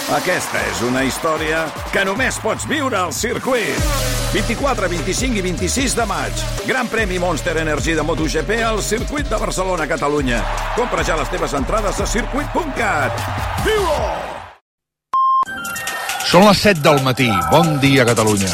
Aquesta és una història que només pots viure al circuit. 24, 25 i 26 de maig. Gran premi Monster Energy de MotoGP al circuit de Barcelona, Catalunya. Compra ja les teves entrades a circuit.cat. Viu-ho! Són les 7 del matí. Bon dia, Catalunya.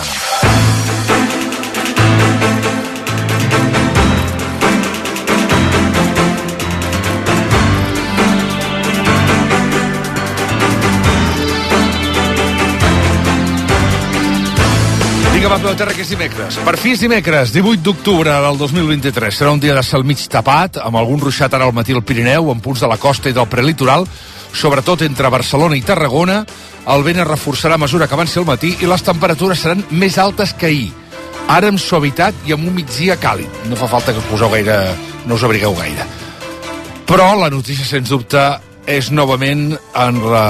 Vinga, va, Terra, que és dimecres. Per fi és dimecres, 18 d'octubre del 2023. Serà un dia de cel mig tapat, amb algun ruixat ara al matí al Pirineu, en punts de la costa i del prelitoral, sobretot entre Barcelona i Tarragona. El vent es reforçarà a mesura que avanci el matí i les temperatures seran més altes que ahir. Ara amb suavitat i amb un migdia càlid. No fa falta que no us abrigueu gaire. Però la notícia, sens dubte, és novament a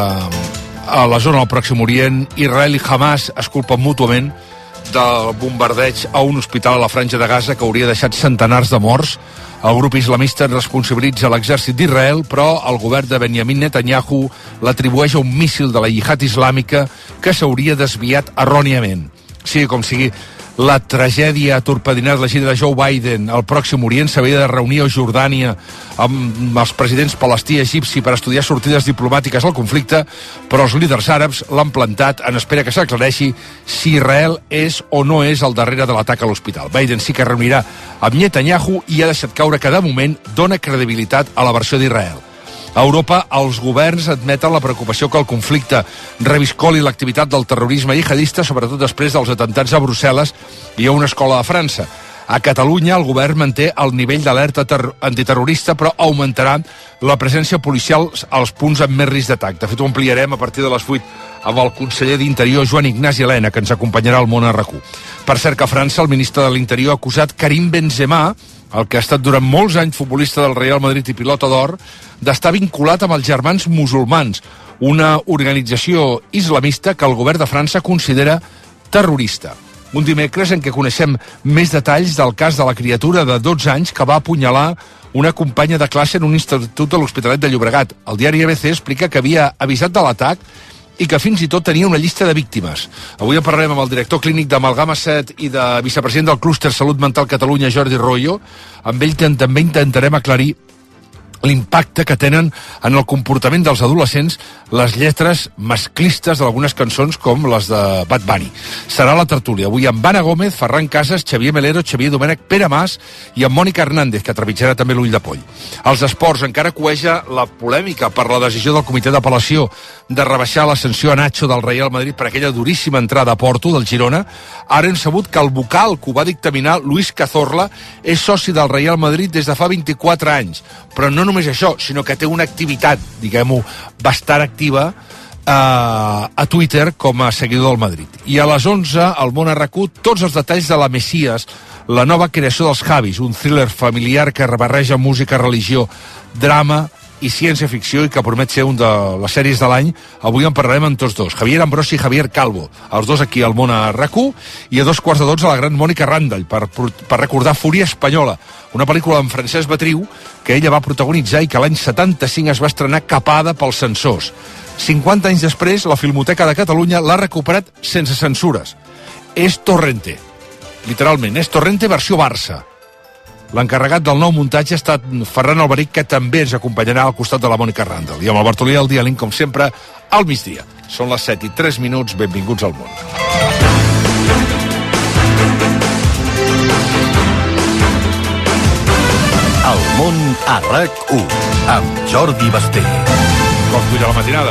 la zona del Pròxim Orient. Israel i Hamas es culpen mútuament del bombardeig a un hospital a la Franja de Gaza que hauria deixat centenars de morts. El grup islamista responsabilitza l'exèrcit d'Israel, però el govern de Benjamin Netanyahu l'atribueix a un míssil de la Jihad Islàmica que s'hauria desviat erròniament. Sigui com sigui, la tragèdia ha torpedinat la gira de Joe Biden al Pròxim Orient. S'havia de reunir a Jordània amb els presidents palestí i egipci per estudiar sortides diplomàtiques al conflicte, però els líders àrabs l'han plantat en espera que s'aclareixi si Israel és o no és al darrere de l'atac a l'hospital. Biden sí que reunirà amb Netanyahu i ha deixat caure que de moment dona credibilitat a la versió d'Israel. A Europa, els governs admeten la preocupació que el conflicte reviscoli l'activitat del terrorisme jihadista, sobretot després dels atentats a Brussel·les i a una escola de França. A Catalunya, el govern manté el nivell d'alerta antiterrorista, però augmentarà la presència policial als punts amb més risc d'atac. De fet, ho ampliarem a partir de les 8 amb el conseller d'Interior, Joan Ignasi Elena, que ens acompanyarà al Món a RAC1. Per cert, que a França, el ministre de l'Interior ha acusat Karim Benzema, el que ha estat durant molts anys futbolista del Real Madrid i pilota d'or, d'estar vinculat amb els Germans Musulmans, una organització islamista que el govern de França considera terrorista. Un dimecres en què coneixem més detalls del cas de la criatura de 12 anys que va apunyalar una companya de classe en un institut de l'Hospitalet de Llobregat. El diari ABC explica que havia avisat de l'atac i que fins i tot tenia una llista de víctimes. Avui en parlarem amb el director clínic d'Amalgama 7 i de vicepresident del Clúster Salut Mental Catalunya, Jordi Royo. Amb ell també intentarem aclarir l'impacte que tenen en el comportament dels adolescents les lletres masclistes d'algunes cançons com les de Bad Bunny. Serà la tertúlia avui amb Anna Gómez, Ferran Casas, Xavier Melero, Xavier Domènech, Pere Mas i amb Mònica Hernández, que trepitjarà també l'ull de poll. Als esports encara cueja la polèmica per la decisió del comitè d'apel·lació de rebaixar la sanció a Nacho del Real Madrid per aquella duríssima entrada a Porto del Girona. Ara hem sabut que el vocal que ho va dictaminar, Luis Cazorla, és soci del Real Madrid des de fa 24 anys. Però no només això, sinó que té una activitat, diguem-ho, bastant activa a Twitter com a seguidor del Madrid. I a les 11, al Món a RAC1, tots els detalls de La Messias, la nova creació dels Javis, un thriller familiar que barreja música, religió, drama i ciència-ficció i que promet ser un de les sèries de l'any. Avui en parlarem amb tots dos, Javier Ambrosi i Javier Calvo, els dos aquí al Món a RAC1, i a 2:15 la gran Mònica Randall per recordar Fúria Espanyola, una pel·lícula en Francesc Batriu que ella va protagonitzar i que l'any 75 es va estrenar capada pels censors. 50 anys després, la Filmoteca de Catalunya l'ha recuperat sense censures. És Torrente, literalment, és Torrente versió Barça. L'encarregat del nou muntatge ha estat Ferran Alberic, que també ens acompanyarà al costat de la Mònica Randall. I amb el Bartolí al Dialink, com sempre, al migdia. Són les 7:03, benvinguts al món. El món a RAC1, amb Jordi Basté. Com cuida la matinada?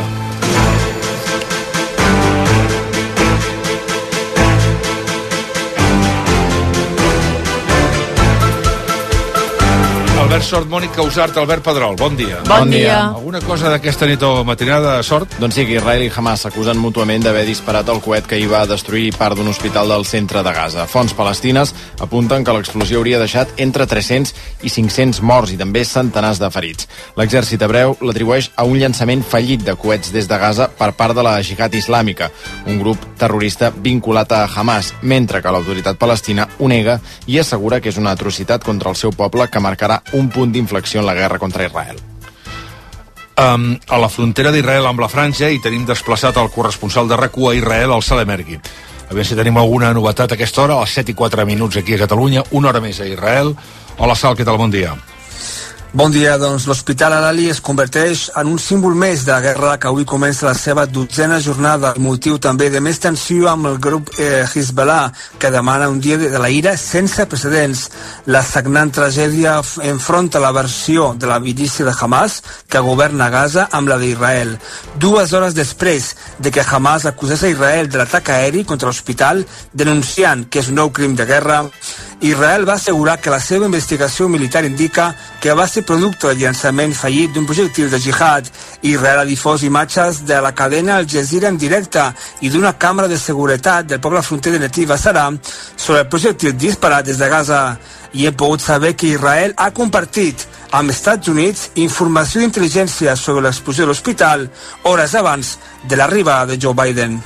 Albert Sort, Mònica Usart, Albert Pedrol, bon dia. Bon dia. Alguna cosa d'aquesta nit o matinada, Sort? Doncs sí, que Israel i Hamas s'acusen mútuament d'haver disparat el coet que hi va destruir part d'un hospital del centre de Gaza. Fonts palestines apunten que l'explosió hauria deixat entre 300 i 500 morts i també centenars de ferits. L'exèrcit hebreu l'atribueix a un llançament fallit de coets des de Gaza per part de la Jihad Islàmica, un grup terrorista vinculat a Hamas, mentre que l'autoritat palestina ho nega i assegura que és una atrocitat contra el seu poble que marcarà un punt d'inflexió en la guerra contra Israel. a la frontera d'Israel amb la Franja i tenim desplaçat el corresponsal de RAC1 a Israel, el Salem Ergui. A veure si tenim alguna novetat a aquesta hora, a les 7:04 aquí a Catalunya, una hora més a Israel. Hola Sal, què tal? Bon dia. Bon dia, doncs l'Hospital Al-Ali es converteix en un símbol més de la guerra que avui comença la seva 12a jornada, motiu també de més tensió amb el grup Hezbollah, que demana un dia de la ira sense precedents. La sagnant tragèdia enfronta la versió de la milícia de Hamas, que governa Gaza, amb la d'Israel. 2 hores després de que Hamas acusés a Israel de l'atac aeri contra l'hospital, denunciant que és un nou crim de guerra, Israel va assegurar que la seva investigació militar indica que va ser producte del llançament fallit d'un projectil de jihad. Israel ha difós imatges de la cadena Al Jazeera en directe i d'una càmera de seguretat del poble fronter de Netiv Asara sobre el projectil disparat des de Gaza. I hem pogut saber que Israel ha compartit amb Estats Units informació d'intel·ligència sobre l'explosió de l'hospital hores abans de l'arribada de Joe Biden.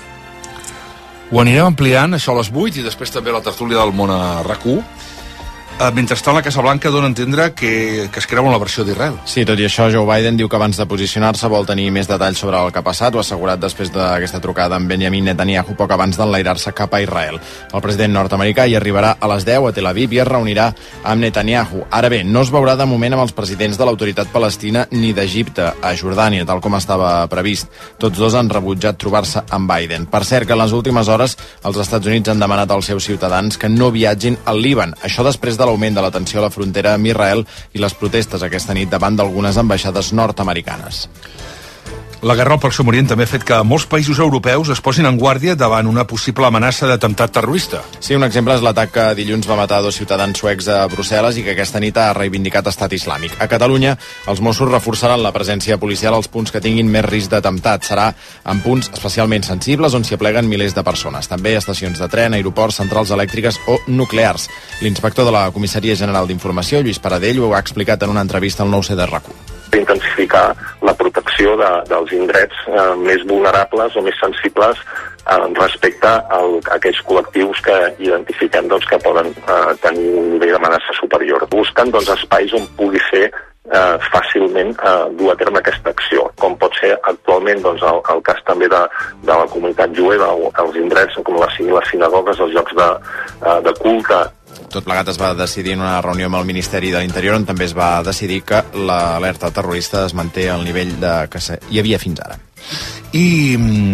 Ho anirem ampliant, això a les 8, i després també la tertúlia del món a RAC1. Mentrestant, la Casa Blanca dona a entendre que es creu en la versió d'Israel. Sí, tot i això, Joe Biden diu que abans de posicionar-se vol tenir més detalls sobre el que ha passat. Ho ha assegurat després d'aquesta trucada amb Benjamin Netanyahu poc abans d'enlairar-se cap a Israel. El president nord-americà hi arribarà a les 10 a Tel Aviv i es reunirà amb Netanyahu. Ara bé, no es veurà de moment amb els presidents de l'autoritat palestina ni d'Egipte a Jordània, tal com estava previst. Tots dos han rebutjat trobar-se amb Biden. Per cert, que en les últimes hores els Estats Units han demanat als seus ciutadans que no viatgin al Líban. Això després de l'augment de la tensió a la frontera amb Israel i les protestes aquesta nit davant d'algunes ambaixades nord-americanes. La guerra al Pròxim Orient també ha fet que molts països europeus es posin en guàrdia davant una possible amenaça d'atemptat terrorista. Sí, un exemple és l'atac que dilluns va matar 2 ciutadans suecs a Brussel·les i que aquesta nit ha reivindicat Estat Islàmic. A Catalunya, els Mossos reforçaran la presència policial als punts que tinguin més risc d'atemptat. Serà en punts especialment sensibles on s'hi apleguen milers de persones. També estacions de tren, aeroports, centrals elèctriques o nuclears. L'inspector de la Comissaria General d'Informació, Lluís Paradell, ho ha explicat en una entrevista al 9C de RAC1. Intensificar la protecció dels indrets més vulnerables o més sensibles respecte a aquells col·lectius que identifiquem que poden tenir un nivell d'amenaça superior. Busquen espais on pugui ser fàcilment dur a terme aquesta acció, com pot ser actualment el cas també de la comunitat jueva, els indrets com les sinagogues, els llocs de culte. Tot plegat es va decidir en una reunió amb el Ministeri de l'Interior on també es va decidir que l'alerta terrorista es manté al nivell que hi havia fins ara. I,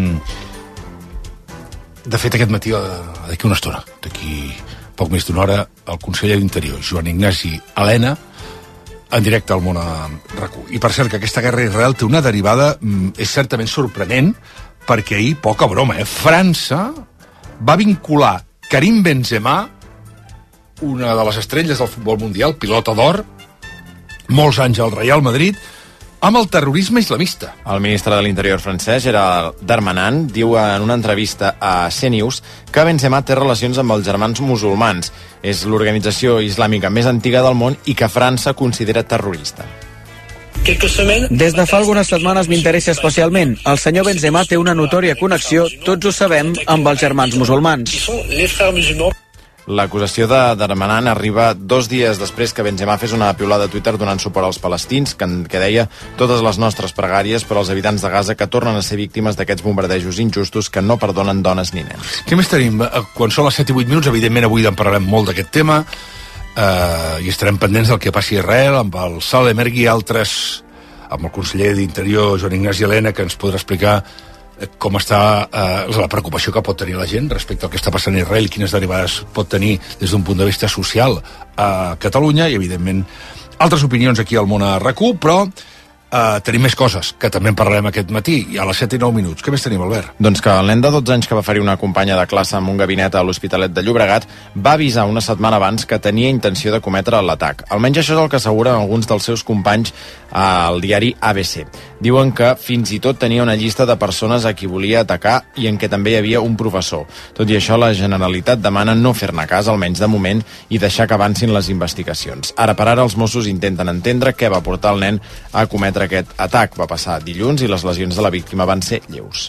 de fet, aquest matí, d'aquí una estona, d'aquí poc més d'una hora, el conseller d'Interior, Joan Ignasi Elena, en directe al món a RAC1. I per cert, que aquesta guerra a Israel té una derivada, és certament sorprenent, perquè ahir, poca broma, França va vincular Karim Benzema, una de les estrelles del futbol mundial, pilota d'or, molts anys al Real Madrid, amb el terrorisme islamista. El ministre de l'Interior francès, Gérald Darmanin, diu en una entrevista a CNews que Benzema té relacions amb els Germans Musulmans. És l'organització islàmica més antiga del món i que França considera terrorista. Des de fa algunes setmanes m'interessa especialment. El senyor Benzema té una notòria connexió, tots ho sabem, amb els Germans Musulmans. L'acusació de Darmanin arriba 2 dies després que Benzema fes una piulada a Twitter donant suport als palestins, que deia totes les nostres pregàries per als habitants de Gaza que tornen a ser víctimes d'aquests bombardejos injustos que no perdonen dones ni nens. Què més tenim? Quan són les 7 i 8 minuts, evidentment avui en parlarem molt d'aquest tema i estarem pendents del que passi a Israel amb el Salem Ergui i altres, amb el conseller d'Interior Joan Ignasi Elena, que ens podrà explicar com està la preocupació que pot tenir la gent respecte al que està passant a Israel i quines derivades pot tenir des d'un punt de vista social a Catalunya i, evidentment, altres opinions aquí al món a RAC1, però tenim més coses, que també en parlarem aquest matí, i a les 7 i 9 minuts. Què més tenim, Albert? Doncs que el nen de 12 anys que va ferir una companya de classe amb un gabinet a l'Hospitalet de Llobregat va avisar una setmana abans que tenia intenció de cometre l'atac. Almenys això és el que asseguren alguns dels seus companys al diari ABC. Diuen que fins i tot tenia una llista de persones a qui volia atacar i en què també hi havia un professor. Tot i això, la Generalitat demana no fer-ne cas, almenys de moment, i deixar que avancin les investigacions. Ara per ara, els Mossos intenten entendre què va portar el nen a cometre aquest atac. Va passar dilluns i les lesions de la víctima van ser lleus.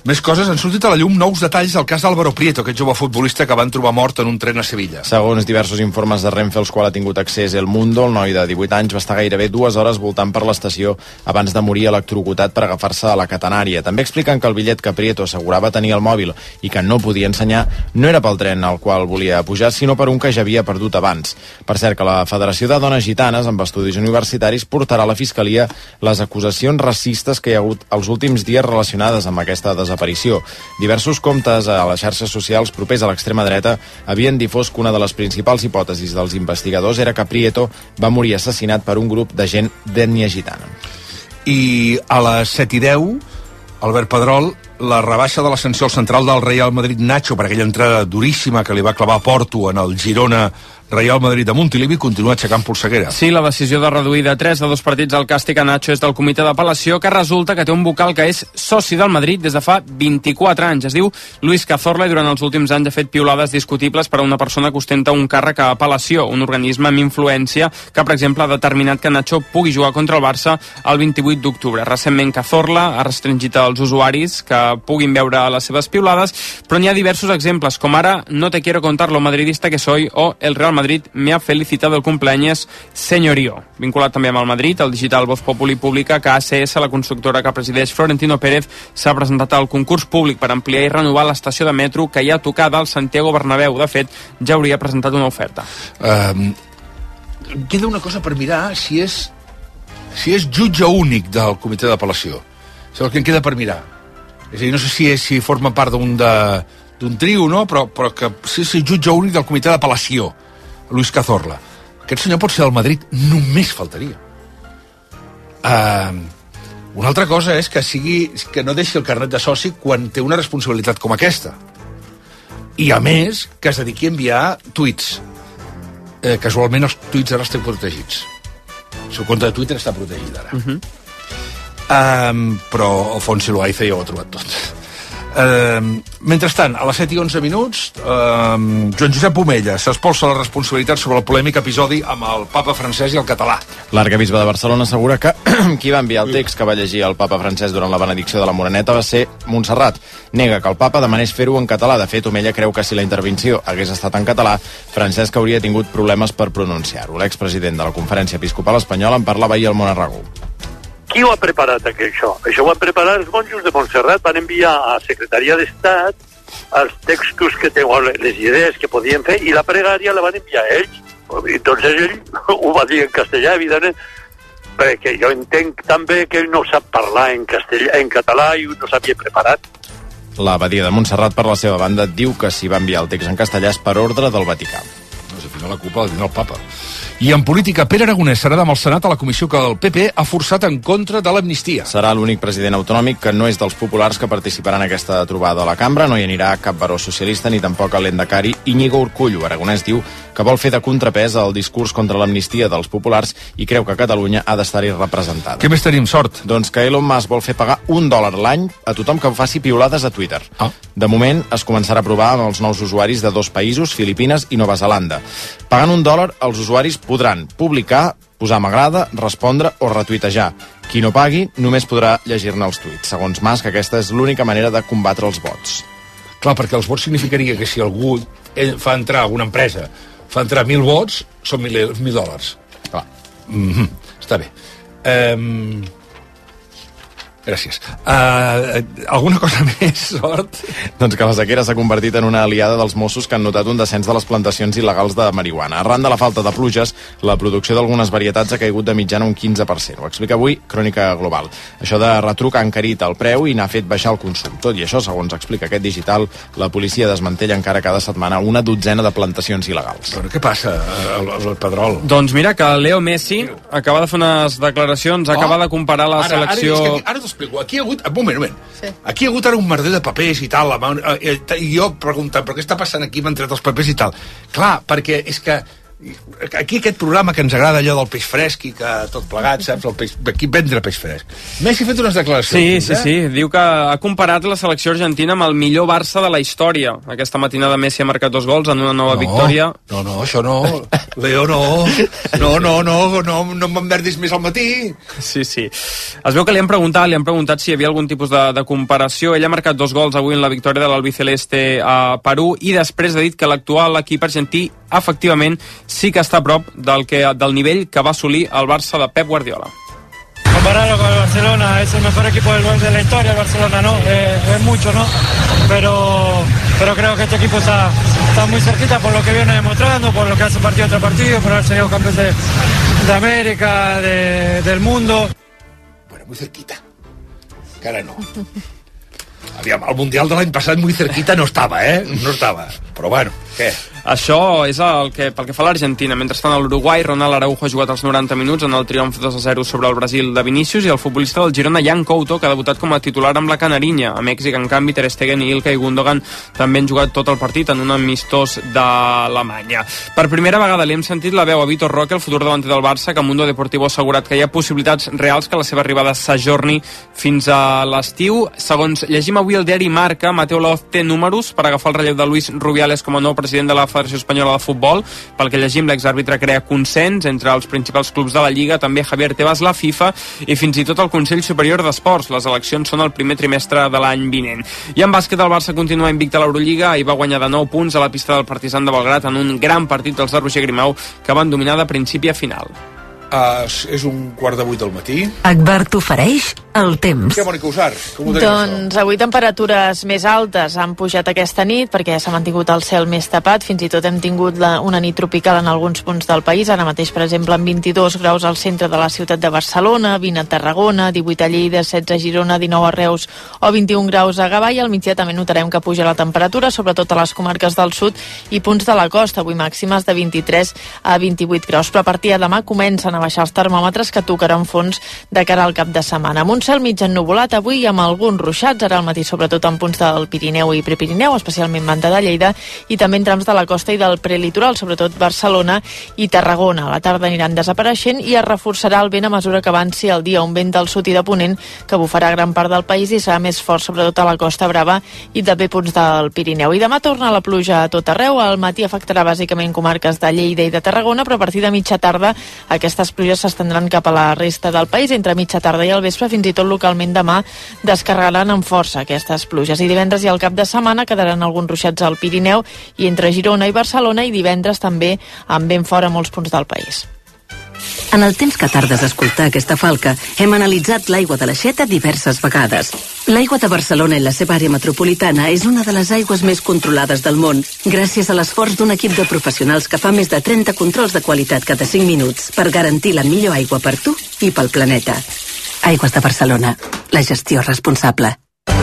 Més coses, han sortit a la llum nous detalls del cas d'Álvaro Prieto, aquest jove futbolista que van trobar mort en un tren a Sevilla. Segons diversos informes de Renfe, als quals ha tingut accés El Mundo, el noi de 18 anys va estar gairebé 2 hores voltant per l'estació abans de morir electrocutat per agafar-se a la catenària. També expliquen que el bitllet que Prieto assegurava tenir al mòbil i que no podia ensenyar no era pel tren al qual volia pujar, sinó per un que ja havia perdut abans. Per cert, que la Federació de Dones Gitanes, amb estudis universitaris, portarà a la Fiscalia les acusacions racistes que hi ha hagut els últims dies relacionades amb aquesta desaparició. Diversos comptes a les xarxes socials propers a l'extrema dreta havien difós que una de les principals hipòtesis dels investigadors era que Prieto va morir assassinat per un grup de gent d'ètnia gitana. I a les 7:10, Albert Pedrol, la rebaixa de la sanció al central del Real Madrid Nacho per aquella entrada duríssima que li va clavar Porto en el Girona Real Madrid de Montilivi continua aixecant polseguera. Sí, la decisió de reduir de 3 a 2 partits el càstig a Nacho és del comitè d'apel·lació, que resulta que té un vocal que és soci del Madrid des de fa 24 anys. Es diu Luis Cazorla i durant els últims anys ha fet piulades discutibles per a una persona que ostenta un càrrec a apel·lació, un organisme amb influència que, per exemple, ha determinat que Nacho pugui jugar contra el Barça el 28 d'octubre. Recentment Cazorla ha restringit als usuaris que puguin veure les seves piulades, però n'hi ha diversos exemples, com ara No te quiero contar lo madridista que soy o El Real Madrid me ha felicitado el cumpleaños señorío. Vinculat també amb el Madrid, el digital Voz Populi publica que ACS, la constructora que presideix Florentino Pérez, s'ha presentat al concurs públic per ampliar i renovar l'estació de metro que hi ha tocada al Santiago Bernabéu. De fet, ja hauria presentat una oferta. Queda una cosa per mirar si és jutge únic del comitè d'apel·lació. És el que em queda per mirar. És a dir, no sé si forma part d'un trio, no? Però que sí, jutge únic del comitè d'apel·lació, Luis Cazorla. Aquest senyor pot ser del Madrid, només faltaria. Una altra cosa és que no deixi el carnet de soci quan té una responsabilitat com aquesta. I, a més, que es dediqui a enviar tuits. Casualment, els tuits ara estan protegits. El seu compte de Twitter està protegit, ara. Però Alfonso Loaiza ja ho ha trobat tot. Mentrestant, a les 7:11, Joan Josep Omella s'espolsa la responsabilitat sobre el polèmic episodi amb el papa francès i el català. L'arquebisbe de Barcelona assegura que qui va enviar el text que va llegir el papa francès durant la benedicció de la Moreneta va ser Montserrat. Nega que el papa demanés fer-ho en català. De fet, Omella creu que si la intervenció hagués estat en català, Francesc hauria tingut problemes per pronunciar-ho. L'expresident de la Conferència Episcopal Espanyola en parlava ahir al Món Arragó. Qui ho ha preparat, això? Això ho van preparar els monjos de Montserrat, van enviar a Secretaria d'Estat els textos que tenen, les idees que podien fer, i la pregària la van enviar a ells. Entonces ell ho va dir en castellà, evidentment, perquè jo entenc també que ell no sap parlar en català i no s'havia preparat. L'abadia de Montserrat, per la seva banda, diu que si va enviar el text en castellà és per ordre del Vaticà. No sé, al final la culpa la tindrà el papa. I en política, Pere Aragonès serà demà al Senat a la comissió que el PP ha forçat en contra de l'amnistia. Serà l'únic president autonòmic que no és dels populars que participarà en aquesta trobada a la cambra. No hi anirà cap baró socialista ni tampoc el lehendakari Íñigo Urkullu. Aragonès diu que vol fer de contrapès al discurs contra l'amnistia dels populars i creu que Catalunya ha d'estar-hi representada. Què més tenim, Sort? Doncs que Elon Musk vol fer pagar $1 l'any a tothom que faci piulades a Twitter. De moment, es començarà a provar amb els nous usuaris de 2 països, Filipines i Nova Zelanda. Pagant $1, els usuaris podran publicar, posar m'agrada, respondre o retuitejar. Qui no pagui només podrà llegir-ne els tuits. Segons Musk, aquesta és l'única manera de combatre els bots. Clar, perquè els vots significaria que si algú fa entrar alguna empresa, fa entrar 1.000 vots, són $1.000. Clar. Està bé. Gràcies. Alguna cosa més, Sort? Doncs que la sequera s'ha convertit en una aliada dels Mossos que han notat un descens de les plantacions il·legals de marihuana. Arran de la falta de pluges, la producció d'algunes varietats ha caigut de mitjana un 15%. Ho explica avui Crònica Global. Això de retruc ha encarit el preu i n'ha fet baixar el consum. Tot i això, segons explica aquest digital, la policia desmantella encara cada setmana una dotzena de plantacions il·legals. Però què passa, el Pedrol? Doncs mira que Leo Messi acaba de fer unes declaracions, acaba de comparar la selecció... Ara t'explico. Aquí hi ha hagut... Un moment. Sí. Aquí hi ha hagut ara un merder de papers i tal, i jo preguntant, però què està passant aquí? M'han tret els papers i tal. Clar, perquè és que Aquí aquest programa que ens agrada allò del peix fresc i que tot plegat, saps? Aquí vendre peix fresc. Messi ha fet unes declaracions. Sí. Diu que ha comparat la selecció argentina amb el millor Barça de la història. Aquesta matinada Messi ha marcat 2 gols en una nova victòria. No, això no. Leo, no m'emmerdis més al matí. Sí. Es veu que li han preguntat si hi havia algun tipus de comparació. Ell ha marcat 2 gols avui en la victòria de l'Albiceleste a Perú i després ha dit que l'actual equip argentí efectivament sí que està a prop del nivell que va assolir el Barça de Pep Guardiola. Compararlo con el Barcelona, es el mejor equipo de la historia, el Barcelona, ¿no? Es mucho, ¿no? Pero creo que este equipo está muy cerquita por lo que viene demostrando, por lo que hace partido tras partido, por haber sido campeón de América, del mundo. Bueno, muy cerquita. Encara no. Aviam, el Mundial de l'any passat muy cerquita no estava, No estava. Però bueno, què? Això és pel que fa a l'Argentina. Mentrestant, a l'Uruguai, Ronald Araujo ha jugat els 90 minuts en el triomf 2-0 sobre el Brasil de Vinícius, i el futbolista del Girona, Jan Couto, que ha debutat com a titular amb la Canarinya. A Mèxic, en canvi, Ter Stegen i Ilkay Gundogan també han jugat tot el partit en un amistós d'Alemanya. Per primera vegada li hem sentit la veu a Vitor Roque, el futur davanter del Barça, que a Mundo Deportivo ha assegurat que hi ha possibilitats reals que la seva arribada s'ajorni fins a l'estiu. Segons llegim avui el diari Marca, Mateo Laoz té números per agafar el relleu de Luis Rubiales com a nou president de la Federació Espanyola de Futbol. Pel que llegim, l'exàrbitre crea consens entre els principals clubs de la Lliga, també Javier Tebas, la FIFA i fins i tot el Consell Superior d'Esports. Les eleccions són el primer trimestre de l'any vinent. I en bàsquet, el Barça continua invicte a l'Eurolliga i va guanyar de 9 punts a la pista del Partizan de Belgrad en un gran partit dels de Roger Grimau, que van dominar de principi a final. És 7:15 del matí. Agbar t'ofereix el temps. Què, Mònica Usar? Doncs avui temperatures més altes han pujat aquesta nit perquè s'ha mantingut el cel més tapat. Fins i tot hem tingut una nit tropical en alguns punts del país. Ara mateix, per exemple, amb 22 graus al centre de la ciutat de Barcelona, 20 a Tarragona, 18 a Lleida, 16 a Girona, 19 a Reus o 21 graus a Gavà. I al migdia també notarem que puja la temperatura, sobretot a les comarques del sud i punts de la costa. Avui màximes de 23 a 28 graus. Però a partir de demà comencen a baixar els termòmetres, que tocaran fons de cara al cap de setmana. Amb un cel mig ennuvolat avui amb alguns ruixats, ara al matí sobretot en punts del Pirineu i Prepirineu, especialment Manta de Lleida, i també en trams de la costa i del prelitoral, sobretot Barcelona i Tarragona. A la tarda aniran desapareixent i es reforçarà el vent a mesura que avanci el dia, un vent del sud i de ponent que bufarà gran part del país i serà més fort sobretot a la Costa Brava i també punts del Pirineu. I demà torna la pluja a tot arreu. Al matí afectarà bàsicament comarques de Lleida i de Tarragona, però a partir de mitja tarda aquestes pluges s'estendran cap a la resta del país. Entre mitja tarda i el vespre, fins i tot localment demà, descarregaran amb força aquestes pluges. I divendres i al cap de setmana quedaran alguns ruixats al Pirineu i entre Girona i Barcelona, i divendres també amb vent fora a molts punts del país. En el temps que tardes a escoltar aquesta falca, hem analitzat l'aigua de l'Aixeta diverses vegades. L'aigua de Barcelona i la seva àrea metropolitana és una de les aigües més controlades del món, gràcies a l'esforç d'un equip de professionals que fa més de 30 controls de qualitat cada 5 minuts per garantir la millor aigua per tu i pel planeta. Aigües de Barcelona, la gestió responsable.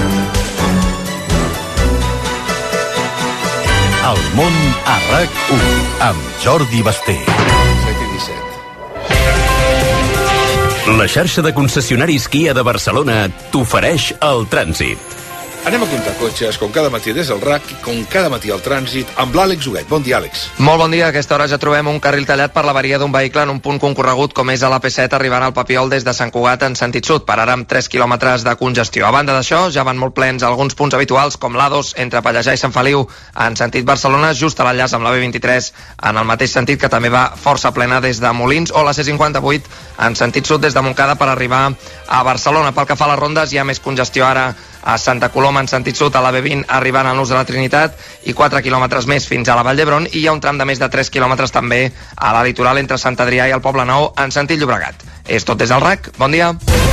El món a RAC1 amb Jordi Basté. La xarxa de concessionaris Kia de Barcelona t'ofereix el trànsit. Anem a comptar cotxes, com cada matí des del RAC i com cada matí al trànsit, amb l'Àlex Huguet. Bon dia, Àlex. Molt bon dia. A aquesta hora ja trobem un carril tallat per l'avaria d'un vehicle en un punt concorregut com és a l'AP7 arribant al Papiol des de Sant Cugat en sentit sud. Pararà amb 3 quilòmetres de congestió. A banda d'això, ja van molt plens alguns punts habituals com l'A2 entre Pallejà i Sant Feliu en sentit Barcelona, just a l'enllaç amb la B23 en el mateix sentit, que també va força plena des de Molins, o la C58 en sentit sud des de Montcada per arribar a Barcelona. Pel que fa a les rondes, hi ha més congestió ara a Santa Coloma en sentit sud, a la B20 arribant a Nus de la Trinitat i 4 quilòmetres més fins a la Vall d'Hebron, i hi ha un tram de més de 3 quilòmetres també a la litoral entre Sant Adrià i el Poble Nou en sentit Llobregat. És tot des del RAC. Bon dia.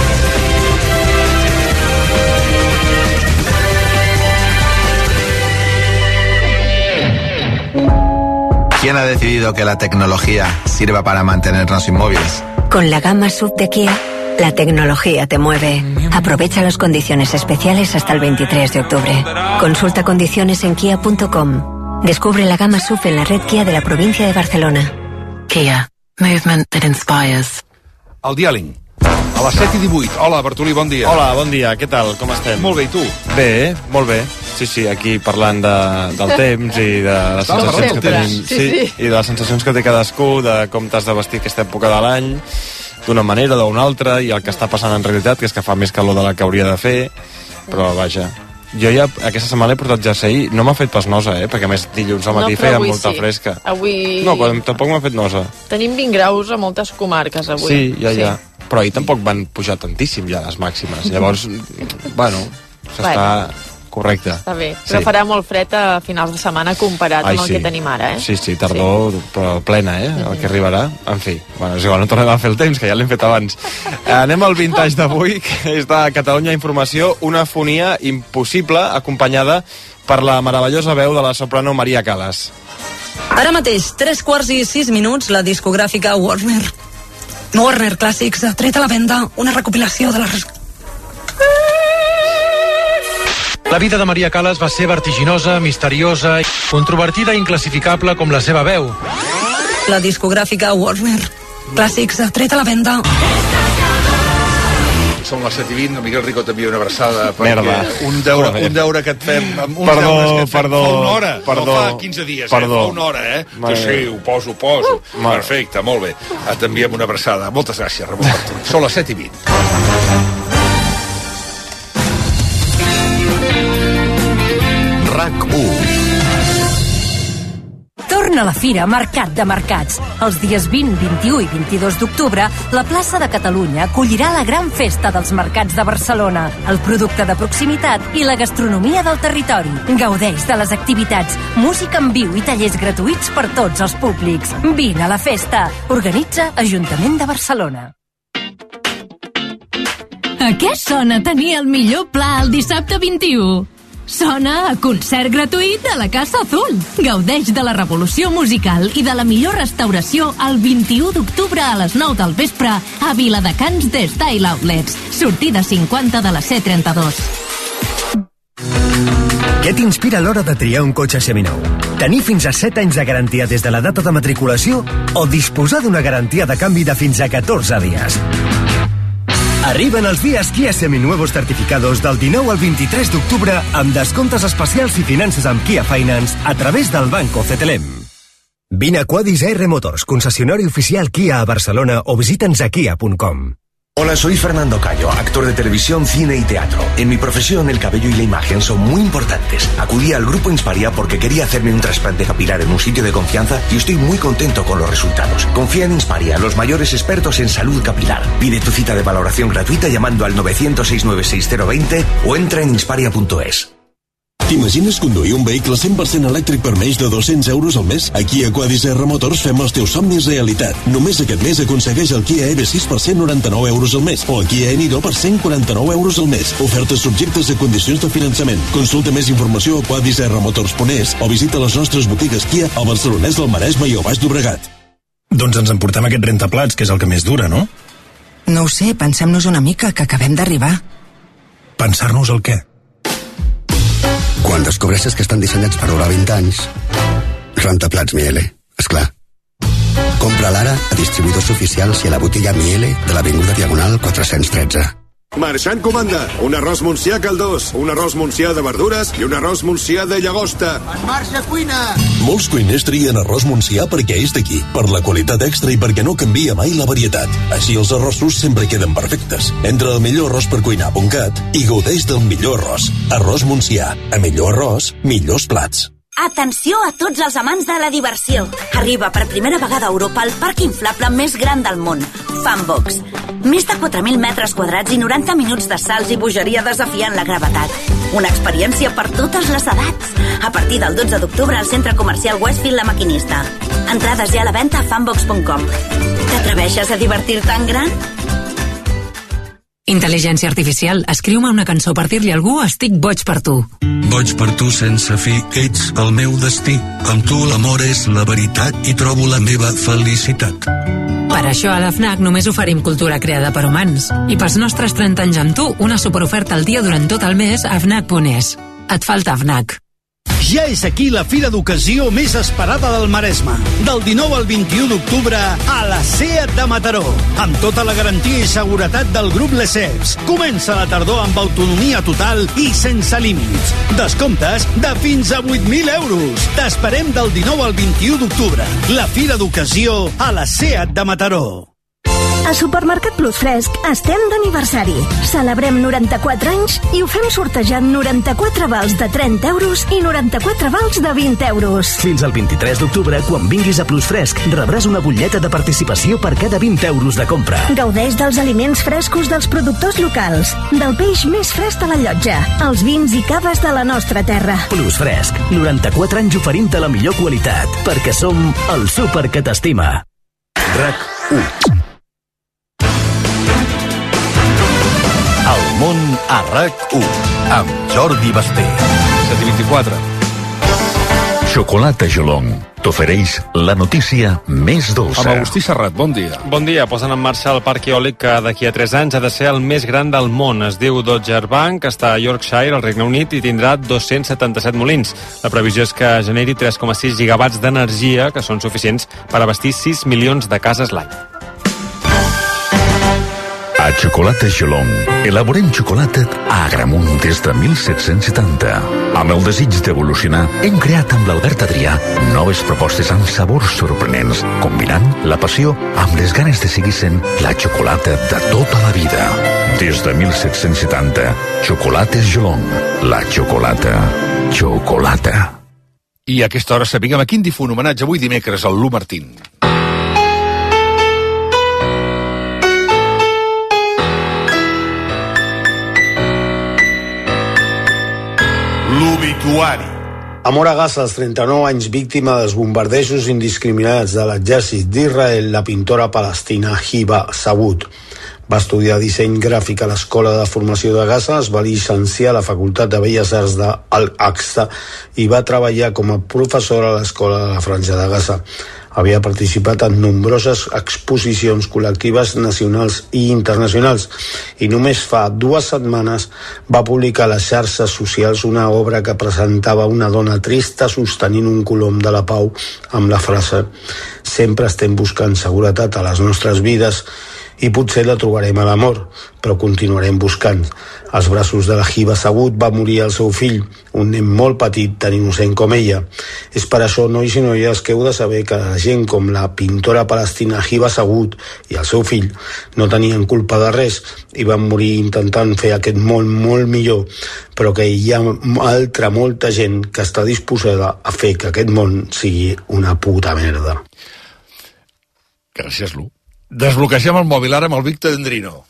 ¿Quién ha decidido que la tecnología sirva para mantenernos inmóviles? Con la gama SUV de Kia, la tecnología te mueve. Aprovecha las condiciones especiales hasta el 23 de octubre. Consulta condiciones en kia.com. Descubre la gama SUV en la red Kia de la provincia de Barcelona. Kia. Movement that inspires. El Dialing. A les 7:18. Hola, Bartolí, bon dia. Hola, bon dia. Què tal? Com estem? Molt bé, i tu? Bé, molt bé. Sí, aquí parlant del temps i de les sensacions que tenim. Sí, i de les sensacions que té cadascú, de com t'has de vestir aquesta època de l'any, d'una manera o d'una altra, i el que està passant en realitat, que és que fa més calor de la que hauria de fer, però vaja. Jo ja aquesta setmana he portat jersei, no m'ha fet pas nosa, perquè a més dilluns al matí feia molta fresca. Avui... No, tampoc m'ha fet nosa. Tenim 20 graus a moltes comarques avui. Sí, ja. Però ahir tampoc van pujar tantíssim ja les màximes. Llavors, bueno, s'està correcte. Està bé, però farà molt fred a finals de setmana comparat amb el que tenim ara, Sí, tardor, però plena, el que arribarà. En fi, bueno, és igual, no tornem a fer el temps, que ja l'hem fet abans. Anem al vintage d'avui, que és de Catalunya Informació, una fonia impossible acompanyada per la meravellosa veu de la soprano Maria Callas. Ara mateix, 3:06, la discogràfica Warner Classics ha tret a la venda una recopilació de les... La vida de Maria Callas va ser vertiginosa, misteriosa, controvertida i inclassificable com la seva veu. La discogràfica Warner Classics ha tret a la venda. Són les 7:20, el Miguel Rico t'envia una abraçada Merda. un deure que et fem Perdó, fa una hora, no fa 15 dies, fa una hora, que sí, ho poso. Perfecte, molt bé, t'enviem una abraçada. Moltes gràcies, Ramon Bartol. Són les 7:20. RAC1. Torna a la Fira Mercat de Mercats. Els dies 20, 21 i 22 d'octubre, la plaça de Catalunya acollirà la gran festa dels mercats de Barcelona, el producte de proximitat i la gastronomia del territori. Gaudeix de les activitats, música en viu i tallers gratuïts per tots els públics. Vine a la festa. Organitza Ajuntament de Barcelona. A què sona tenir el millor pla el dissabte 21? Sona a concert gratuït a la Casa Azul. Gaudeix de la revolució musical i de la millor restauració el 21 d'octubre a les 9 del vespre a Viladecans de Style Outlets. Sortida 50 de la C32. Què t'inspira a l'hora de triar un cotxe seminou? Tenir fins a 7 anys de garantia des de la data de matriculació o disposar d'una garantia de canvi de fins a 14 dies? Arriben els dies Kia Seminuevos certificados del 19 al 23 d'octubre amb descomptes especials i finances amb Kia Finance a través del Banco CTLM. Vine a Quadis R Motors, concesionari oficial Kia a Barcelona o visita'ns a kia.com. Hola, soy Fernando Cayo, actor de televisión, cine y teatro. En mi profesión, el cabello y la imagen son muy importantes. Acudí al Grupo Insparia porque quería hacerme un trasplante capilar en un sitio de confianza y estoy muy contento con los resultados. Confía en Insparia, los mayores expertos en salud capilar. Pide tu cita de valoración gratuita llamando al 906-96020 o entra en insparia.es. T'imagines conduir un vehicle 100% elèctric per menys de 200 euros al mes? Aquí a Quadis R Motors fem els teus somnis realitat. Només aquest mes aconsegueix el Kia EV6 per 199 euros al mes o el Kia Enido per 149 euros al mes. Ofertes subjectes a condicions de finançament. Consulta més informació a quadisrmotors.es o visita les nostres botigues Kia al Barcelonès del Maresme i al Baix Llobregat. Doncs ens emportem aquest rentaplats, que és el que més dura, no? No ho sé, pensem-nos una mica, que acabem d'arribar. Pensar-nos el què? Quan descobreixes que estan dissenyats per durar 20 anys, Rentaplats Miele, esclar. Compra l'ara a distribuïdors oficials i a la botiga Miele de l'Avinguda Diagonal 413. Marxant comanda, un arròs Montsià caldós, un arròs Montsià de verdures i un arròs Montsià de llagosta. En marxa cuina! Molts cuiners trien arròs Montsià perquè és d'aquí, per la qualitat extra i perquè no canvia mai la varietat. Així els arrossos sempre queden perfectes. Entra al millorarrospercuinar.cat i gaudeix del millor arròs. Arròs Montsià. A millor arròs, millors plats. Atenció a tots els amants de la diversió. Arriba per primera vegada a Europa el parc inflable més gran del món, Funbox. Més de 4.000 metres quadrats i 90 minuts de salts i bogeria desafiant la gravetat. Una experiència per totes les edats. A partir del 12 d'octubre al centre comercial Westfield La Maquinista. Entrades ja a la venda a funbox.com. T'atreveixes a divertir-te en gran? Intel·ligència artificial, escriu-me una cançó per dir-li a algú estic boig per tu. Boig per tu sense fi, ets el meu destí. Amb tu l'amor és la veritat i trobo la meva felicitat. Per això a la FNAC només oferim cultura creada per humans. I pels nostres 30 anys amb tu, una superoferta al dia durant tot el mes a FNAC.es. Et falta FNAC. Ja és aquí la fira d'ocasió més esperada del Maresme. Del 19 al 21 d'octubre a la SEAT de Mataró. Amb tota la garantia i seguretat del grup Lesseps. Comença la tardor amb autonomia total i sense límits. Descomptes de fins a 8.000 euros. T'esperem del 19 al 21 d'octubre. La fira d'ocasió a la SEAT de Mataró. A Supermercat Plus Fresc estem d'aniversari. Celebrem 94 anys i ho fem sortejant 94 vals de 30 euros i 94 vals de 20 euros. Fins al 23 d'octubre, quan vinguis a Plus Fresc, rebràs una butlleta de participació per cada 20 euros de compra. Gaudeix dels aliments frescos dels productors locals, del peix més fresc de la llotja, els vins i caves de la nostra terra. Plus Fresc, 94 anys oferint-te la millor qualitat, perquè som el súper que t'estima. RAC1. El món a RAC1 amb Jordi Basté. 7:24. Xocolata Jolong t'ofereix la notícia més dolça. Amb Agustí Serrat, bon dia. Bon dia. Posen en marxa el parc eòlic que d'aquí a 3 anys ha de ser el més gran del món. Es diu Dogger Bank, està a Yorkshire, al Regne Unit, i tindrà 277 molins. La previsió és que generi 3,6 gigawatts d'energia, que són suficients per abastir 6 milions de cases l'any. A Xocolata Jolong elaborem xocolata a Agramunt des de 1770. Amb el desig d'evolucionar, hem creat amb l'Albert Adrià noves propostes amb sabors sorprenents, combinant la passió amb les ganes de seguir sent la xocolata de tota la vida. Des de 1770, Xocolates Jolong. La xocolata. Xocolata. I a aquesta hora sapiguem a quin difunt homenatge avui dimecres al Lu Martín. L'obituari. Amor a Gaza, als 39 anys, víctima dels bombardejos indiscriminats de l'exèrcit d'Israel, la pintora palestina Hiba Sabout. Va estudiar disseny gràfic a l'Escola de Formació de Gaza, es va llicenciar a la Facultat de Belles Arts d'Al-Aqsa i va treballar com a professora a l'Escola de la Franja de Gaza. Havia participat en nombroses exposicions col·lectives nacionals i internacionals i només fa 2 setmanes va publicar a les xarxes socials una obra que presentava una dona trista sostenint un colom de la pau amb la frase «Sempre estem buscant seguretat a les nostres vides i potser la trobarem a l'amor, però continuarem buscant». Als braços de la Hiba Sabout va morir el seu fill, un nen molt petit, tan innocent com ella. És per això, nois i noies, que heu de saber que la gent com la pintora palestina Hiba Sabout i el seu fill no tenien culpa de res i van morir intentant fer aquest món molt millor, però que hi ha molta gent que està disposada a fer que aquest món sigui una puta merda. Gràcies, Lu. Desbloquegem el mòbil ara amb el Víctor Endrino.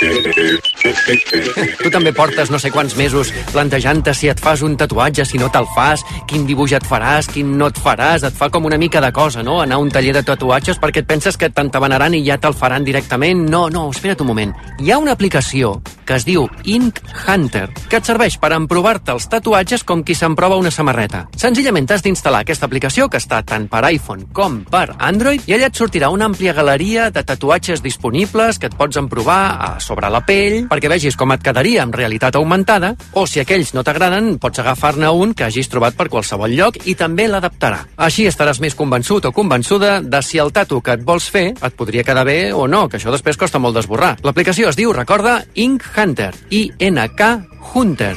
Tu també portes no sé quants mesos plantejant-te si et fas un tatuatge, si no te'l fas, quin dibuix et faràs, quin no et faràs. Et fa com una mica de cosa, no?, anar a un taller de tatuatges perquè et penses que t'entabanaran i ja te'l faran directament. No, espera't un moment. Hi ha una aplicació que es diu Ink Hunter que et serveix per emprovar-te els tatuatges com qui s'emprova una samarreta. Senzillament t'has d'instal·lar aquesta aplicació, que està tant per iPhone com per Android, i allà et sortirà una àmplia galeria de tatuatges disponibles que et pots emprovar sobre la pell perquè vegis com et quedaria amb realitat augmentada, o si aquells no t'agraden pots agafar-ne un que hagis trobat per qualsevol lloc i també l'adaptarà. Així estaràs més convençut o convençuda de si el tatu que et vols fer et podria quedar bé o no, que això després costa molt d'esborrar. L'aplicació es diu, recorda, Ink Hunter, INK Hunter.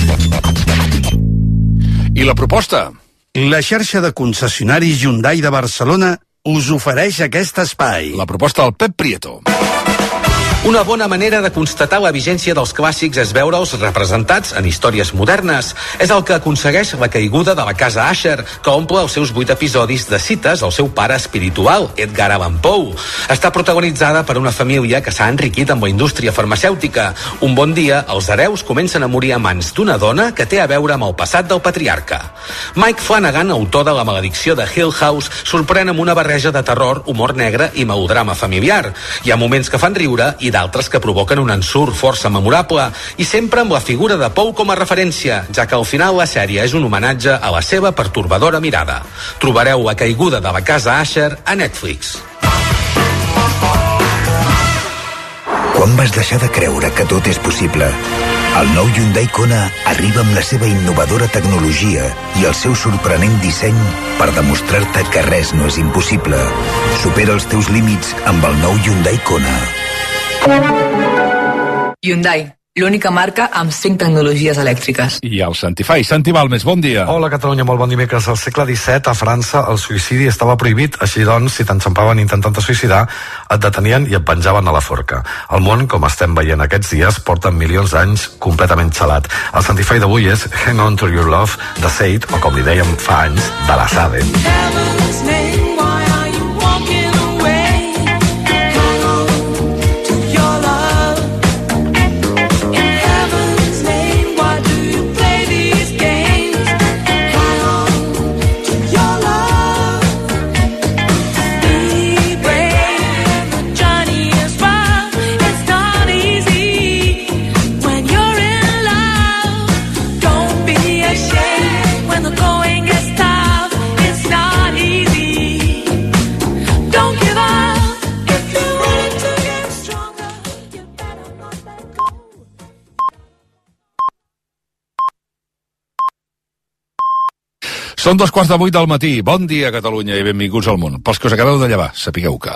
I la proposta? La xarxa de concessionaris Hyundai de Barcelona us ofereix aquest espai. La proposta del Pep Prieto. Una bona manera de constatar la vigència dels clàssics és veure'ls representats en històries modernes. És el que aconsegueix La caiguda de la casa Asher, que omple els seus 8 episodis de cites al seu pare espiritual, Edgar Allan Poe. Està protagonitzada per una família que s'ha enriquit amb la indústria farmacèutica. Un bon dia, els hereus comencen a morir a mans d'una dona que té a veure amb el passat del patriarca. Mike Flanagan, autor de La maledicció de Hill House, sorprèn amb una barreja de terror, humor negre i melodrama familiar. Hi ha moments que fan riure i d'altres que provoquen un ensurt força memorable, i sempre amb la figura de Poe com a referència, ja que al final la sèrie és un homenatge a la seva pertorbadora mirada. Trobareu La caiguda de la casa Asher a Netflix. Quan vas deixar de creure que tot és possible? El nou Hyundai Kona arriba amb la seva innovadora tecnologia i el seu sorprenent disseny per demostrar-te que res no és impossible. Supera els teus límits amb el nou Hyundai Kona. Hyundai, l'única marca amb 5 tecnologies elèctriques. I el Santify. Santi Balmes, bon dia. Hola, Catalunya, molt bon dimecres. Al segle XVII, a França, el suïcidi estava prohibit. Així doncs, si t'enxampaven intentant suïcidar, et detenien i et penjaven a la forca. El món, com estem veient aquests dies, porta milions d'anys completament xalat. El Santify d'avui és Hang On To Your Love, de Seid, o com li dèiem fa anys, de la Sade. Són 7:15 del matí. Bon dia, Catalunya, i benvinguts al món. Pels que us acabeu de llevar, sapigueu que...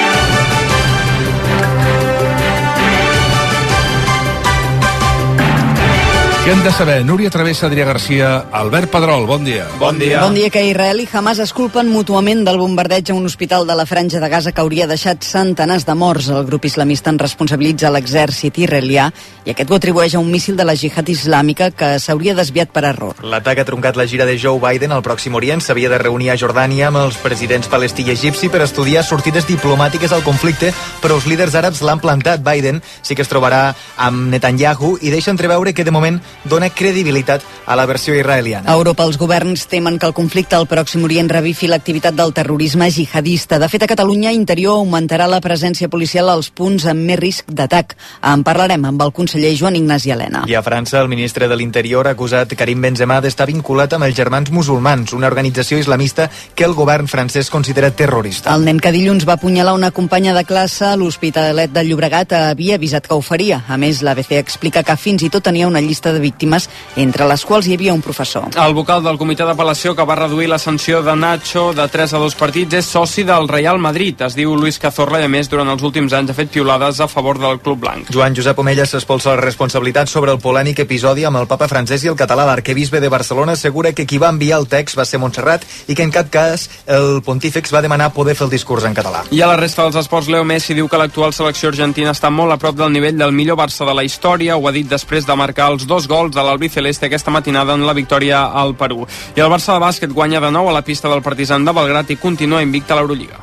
Què hem de saber? Núria Travessa, Adrià Garcia, Albert Pedrol, bon dia. Bon dia. Bon dia, que Israel i Hamas es culpen mútuament del bombardeig a un hospital de la Franja de Gaza que hauria deixat centenars de morts. El grup islamista en responsabilitza l'exèrcit israelià i aquest ho atribueix a un míssil de la Jihad Islàmica que s'hauria desviat per error. L'atac ha truncat la gira de Joe Biden al Pròxim Orient. S'havia de reunir a Jordània amb els presidents palestí i egipci per estudiar sortides diplomàtiques al conflicte, però els líders àrabs l'han plantat. Biden sí que es trobarà amb Netanyahu i deixa entreveure que de moment dona credibilitat a la versió israeliana. A Europa els governs temen que el conflicte al Pròxim Orient revifi l'activitat del terrorisme jihadista. De fet, a Catalunya Interior augmentarà la presència policial als punts amb més risc d'atac. En parlarem amb el conseller Joan Ignasi Elena. I a França, el ministre de l'Interior ha acusat Karim Benzema d'estar vinculat amb els Germans Musulmans, una organització islamista que el govern francès considera terrorista. El nen que dilluns va apunyalar una companya de classe a l'Hospitalet de Llobregat havia avisat que ho faria. A més, l'ABC explica que fins i tot tenia una llista de víctimes, entre les quals hi havia un professor. El vocal del comitè d'apel·lació que va reduir la sanció de Nacho de 3 a 2 partits és soci del Real Madrid. Es diu Luis Cazorla i a més durant els últims anys ha fet piulades a favor del club blanc. Joan Josep Omella s'espolsa la responsabilitat sobre el polèmic episodi amb el papa francès i el català. L'arquebisbe de Barcelona assegura que qui va enviar el text va ser Montserrat i que en cap cas el pontífex va demanar poder fer el discurs en català. I a la resta dels esports, Leo Messi diu que l'actual selecció argentina està molt a prop del nivell del millor Barça de la història. Ho ha dit després de marcar els 2 gols de l'albiceleste aquesta matinada en la victòria al Perú. I el Barça de bàsquet guanya de nou a la pista del Partizan de Belgrat i continua invicta a l'Eurolliga.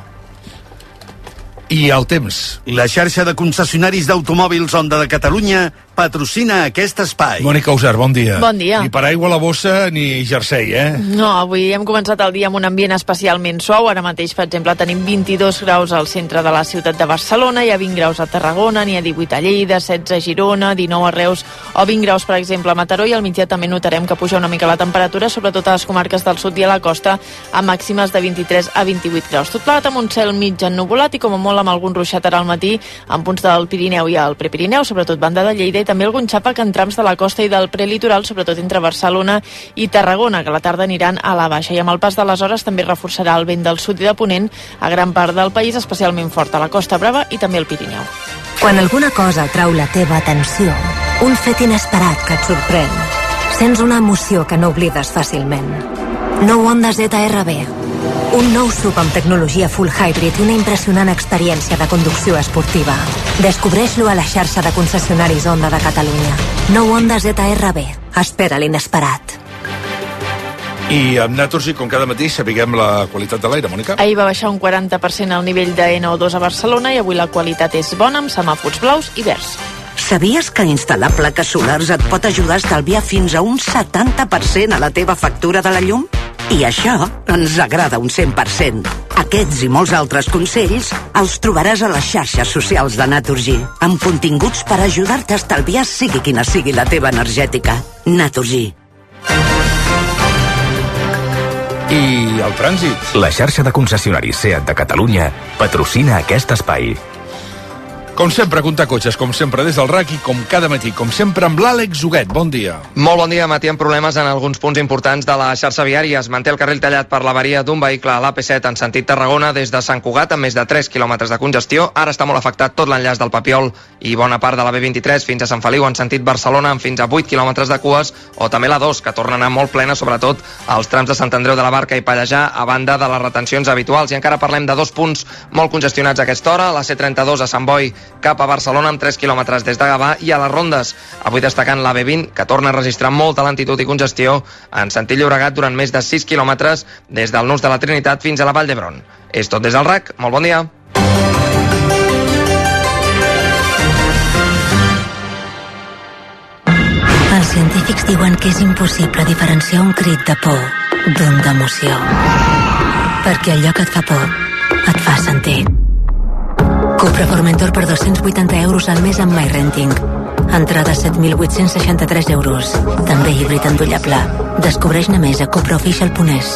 I el temps. La xarxa de concessionaris d'automòbils Honda de Catalunya patrocina aquest espai. Mònica Usar, bon dia. Bon dia. Ni paraigua a la bossa ni jersei, No, avui hem començat el dia amb un ambient especialment suau. Ara mateix, per exemple, tenim 22 graus al centre de la ciutat de Barcelona, hi ha 20 graus a Tarragona, n'hi ha 18 a Lleida, 16 a Girona, 19 a Reus o 20 graus, per exemple, a Mataró, i al migdia també notarem que puja una mica la temperatura, sobretot a les comarques del sud i a la costa, amb màximes de 23 a 28 graus. Tot plegat amb un cel mig ennuvolat i com a molt amb algun ruixat ara al matí en punts del Pirineu i el Prepirineu, sobretot banda de Lleida, i també algun xàfec en trams de la costa i del prelitoral, sobretot entre Barcelona i Tarragona, que a la tarda aniran a la baixa. I amb el pas de les hores també reforçarà el vent del sud i de ponent a gran part del país, especialment fort a la Costa Brava i també al Pirineu. Quan alguna cosa atrau la teva atenció, un fet inesperat que et sorprèn, sents una emoció que no oblides fàcilment. Nou Honda ZR-B. Un nou SUV amb tecnologia full hybrid i una impressionant experiència de conducció esportiva. Descobreix-lo a la xarxa de concessionaris Honda de Catalunya. Nou Honda ZR-B. Espera l'inesperat. I amb Naturgy, com cada matí, sapiguem la qualitat de l'aire, Mònica. Ahir va baixar un 40% el nivell de NO2 a Barcelona i avui la qualitat és bona, amb semàfors blaus i verds. Sabies que instal·lar plaques solars et pot ajudar a estalviar fins a un 70% a la teva factura de la llum? I això ens agrada un 100%. Aquests i molts altres consells els trobaràs a les xarxes socials de Naturgy, amb continguts per ajudar-te a estalviar sigui quina sigui la teva energètica. Naturgy. I el trànsit. La xarxa de concessionaris SEAT de Catalunya patrocina aquest espai. Com sempre, comptar cotxes, com sempre des del RAC i com cada matí, com sempre amb l'Àlex Huguet. Bon dia. Molt bon dia. Matí amb problemes en alguns punts importants de la xarxa viària. Es manté el carril tallat per l'avaria d'un vehicle a l'AP7 en sentit Tarragona des de Sant Cugat amb més de 3 quilòmetres de congestió. Ara està molt afectat tot l'enllaç del Papiol i bona part de la B23 fins a Sant Feliu en sentit Barcelona amb fins a 8 quilòmetres de cues, o també la 2, que torna a anar molt plena, sobretot als trams de Sant Andreu de la Barca i Pallejà, a banda de les retencions habituals. I encara parlem de 2 punts molt congestionats a aquesta hora, la C32 a Sant Boi cap a Barcelona amb 3 quilòmetres des de Gavà, i a les Rondes, avui destacant la B20, que torna a registrar molta lentitud i congestió en sentit Llobregat durant més de 6 quilòmetres des del Nus de la Trinitat fins a la Vall d'Hebron. És tot des del RAC. Molt bon dia. Els científics diuen que és impossible diferenciar un crit de por d'un d'emoció. Perquè allò que et fa por et fa sentir. Cupra Formentor per 280 euros al mes amb MyRenting. Entrada 7.863 euros. També híbrid endollable. Descobreix-ne més a cupraofficial.es.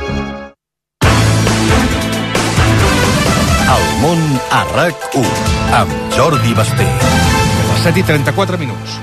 El món a RAC1 amb Jordi Basté. Les 7:34 minuts.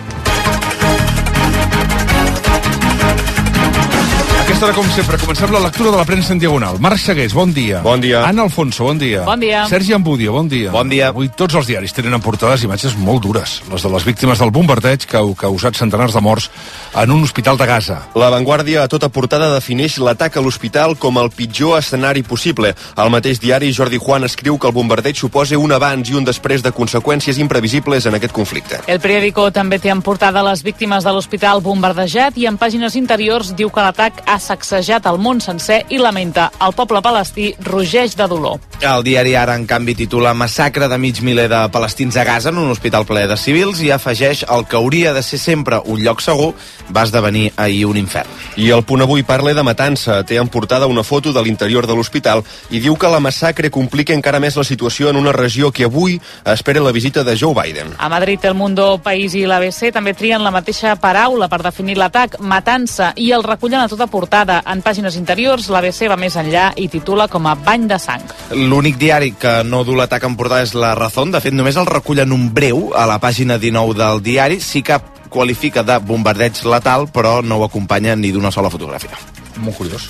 Aquesta hora, com sempre, comencem la lectura de la premsa en diagonal. Marc Segués, bon dia. Bon dia. Anna Alfonso, bon dia. Bon dia. Sergi Ambudio, bon dia. Bon dia. Avui tots els diaris tenen en portades imatges molt dures, les de les víctimes del bombardeig que ha causat centenars de morts en un hospital de Gaza. La Vanguardia a tota portada defineix l'atac a l'hospital com el pitjor escenari possible. Al mateix diari, Jordi Juan escriu que el bombardeig suposa un abans i un després de conseqüències imprevisibles en aquest conflicte. El periòdico també té en portada les víctimes de l'hospital bombardejat i en pàgines interiors diu que l'atac ha sacsejat el món sencer i lamenta el poble palestí rugeix de dolor. El diari Ara, en canvi, titula Massacre de mig miler de palestins a Gaza en un hospital ple de civils i afegeix el que hauria de ser sempre un lloc segur va esdevenir ahir un infern. I el Punt Avui parla de matança. Té en portada una foto de l'interior de l'hospital i diu que la massacre complica encara més la situació en una regió que avui espera la visita de Joe Biden. A Madrid, El Mundo, País i l'ABC també trien la mateixa paraula per definir l'atac, matança, i el recullen a tota portada. En pàgines interiors, l'ABC va més enllà i titula com a bany de sang. L'únic diari que no du l'atac en portada és La Razón. De fet, només el recullen un breu a la pàgina 19 del diari. Sí que qualifica de bombardeig letal, però no ho acompanya ni d'una sola fotografia. Molt curiós.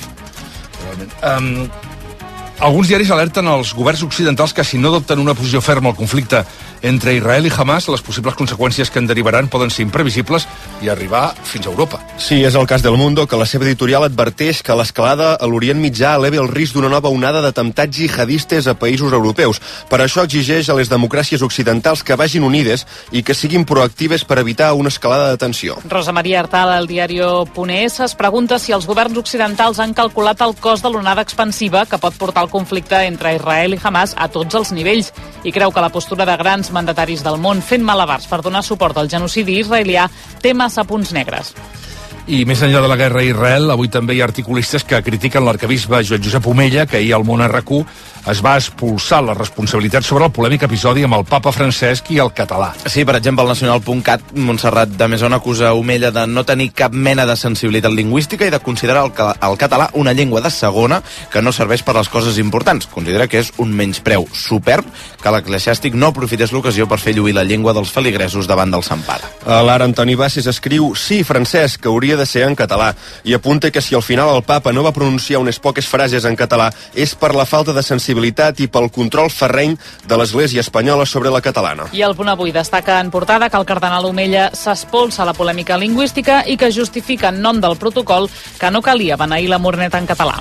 Alguns diaris alerten als governs occidentals que si no adopten una posició ferma al conflicte entre Israel i Hamas, les possibles conseqüències que en derivaran poden ser imprevisibles i arribar fins a Europa. Sí, és el cas del Mundo, que la seva editorial adverteix que l'escalada a l'Orient Mitjà eleva el risc d'una nova onada d'atemptats jihadistes a països europeus. Per això exigeix a les democràcies occidentals que vagin unides i que siguin proactives per evitar una escalada de tensió. Rosa Maria Artal, al diario.es, es pregunta si els governs occidentals han calculat el cost de l'onada expansiva que pot portar el conflicte entre Israel i Hamas a tots els nivells, i creu que la postura de grans mandataris del món fent malabars per donar suport al genocidi israelià té massa punts negres. I més enllà de la guerra a Israel, avui també hi ha articulistes que critiquen l'arquebisbe Joan Josep Omella, que ahir al Món RQ es va expulsar la responsabilitat sobre el polèmic episodi amb el papa Francesc i el català. Sí, per exemple, el nacional.cat, Montserrat de Mesón acusa Omella de no tenir cap mena de sensibilitat lingüística i de considerar el català una llengua de segona que no serveix per les coses importants. Considera que és un menyspreu superb que l'eclesiàstic no aprofités l'ocasió per fer lluir la llengua dels feligresos davant del Sant Pare. L'Ara Antoni Bassés escriu sí, Francesc, que hauria de ser en català, i apunta que si al final el papa no va pronunciar unes poques frases en català és per la falta de sensibilitat i pel control ferreny de l'Església espanyola sobre la catalana. I el Punt Avui destaca en portada que el cardenal Omella s'espolsa la polèmica lingüística i que justifica en nom del protocol que no calia beneir la morneta en català.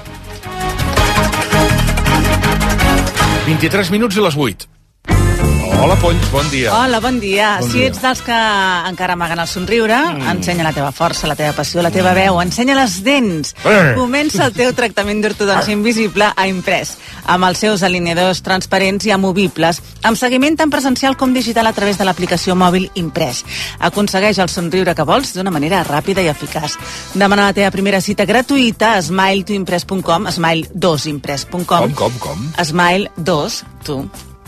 23 minuts i les 8. Hola, Polls, bon dia. Hola, bon dia. Bon si dia. ets dels que encara amaguen el somriure, ensenya la teva força, la teva passió, la teva veu, ensenya les dents. Comença el teu tractament d'ortodòncia invisible a Imprès, amb els seus alineadors transparents i amovibles, amb seguiment tant presencial com digital a través de l'aplicació mòbil Imprès. Aconsegueix el somriure que vols d'una manera ràpida i eficaç. Demana la teva primera cita gratuïta a smile2impress.com, smile2impress.com. Com? Smile2, tu.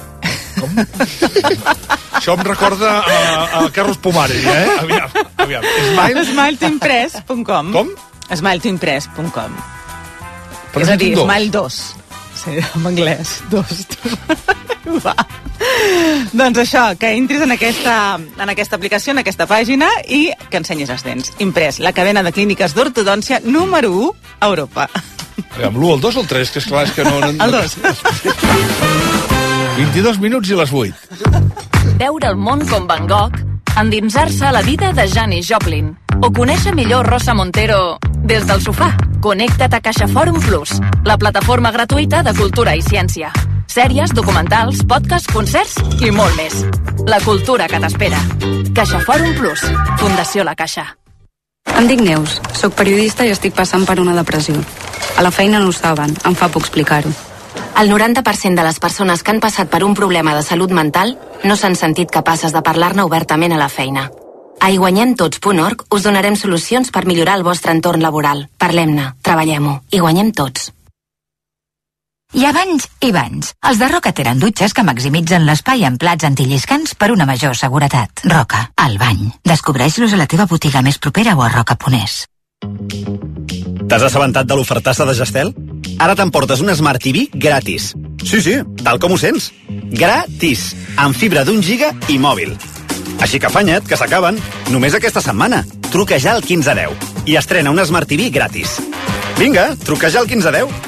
Això em recorda a Carlos Pomare, Aviam. Smile2impress.com. Com? Smile2impress.com. Però És a dir, dos. Smile 2. Sí, en anglès. 2. Va. Doncs això, que entris en aquesta aplicació, en aquesta pàgina, i que ensenyis els dents. Imprès, la cadena de clíniques d'ortodòncia número 1 a Europa. Amb l'1, el 2 o el 3, que esclar, és que no... El 2. 22 minuts i les 8. Veure el món com Van Gogh, endinsar-se a la vida de Janis Joplin o conèixer millor Rosa Montero des del sofà. Connecta't a CaixaForum Plus, la plataforma gratuïta de cultura i ciència. Sèries, documentals, podcasts, concerts i molt més. La cultura que t'espera. CaixaForum Plus, Fundació La Caixa. Em dic Neus, soc periodista i estic passant per una depressió. A la feina no ho saben, em fa por explicar-ho. El 90% de les persones que han passat per un problema de salut mental no s'han sentit capaces de parlar-ne obertament a la feina. A iguanyemtots.org us donarem solucions per millorar el vostre entorn laboral. Parlem-ne, treballem-ho i guanyem tots. Hi ha banys i banys. Els de Roca tenen dutxes que maximitzen l'espai amb plats antilliscants per una major seguretat. Roca, el bany. Descobreix-los a la teva botiga més propera o a roca.es. T'has assabentat de l'ofertassa de Gestel? Ara t'emportes una Smart TV gratis. Sí, tal com ho sents. Gratis. Amb fibra d'1 giga i mòbil. Així que afanya't, que s'acaben. Només aquesta setmana. Truca ja al 1510 i estrena una Smart TV gratis. Vinga, truca ja al 1510.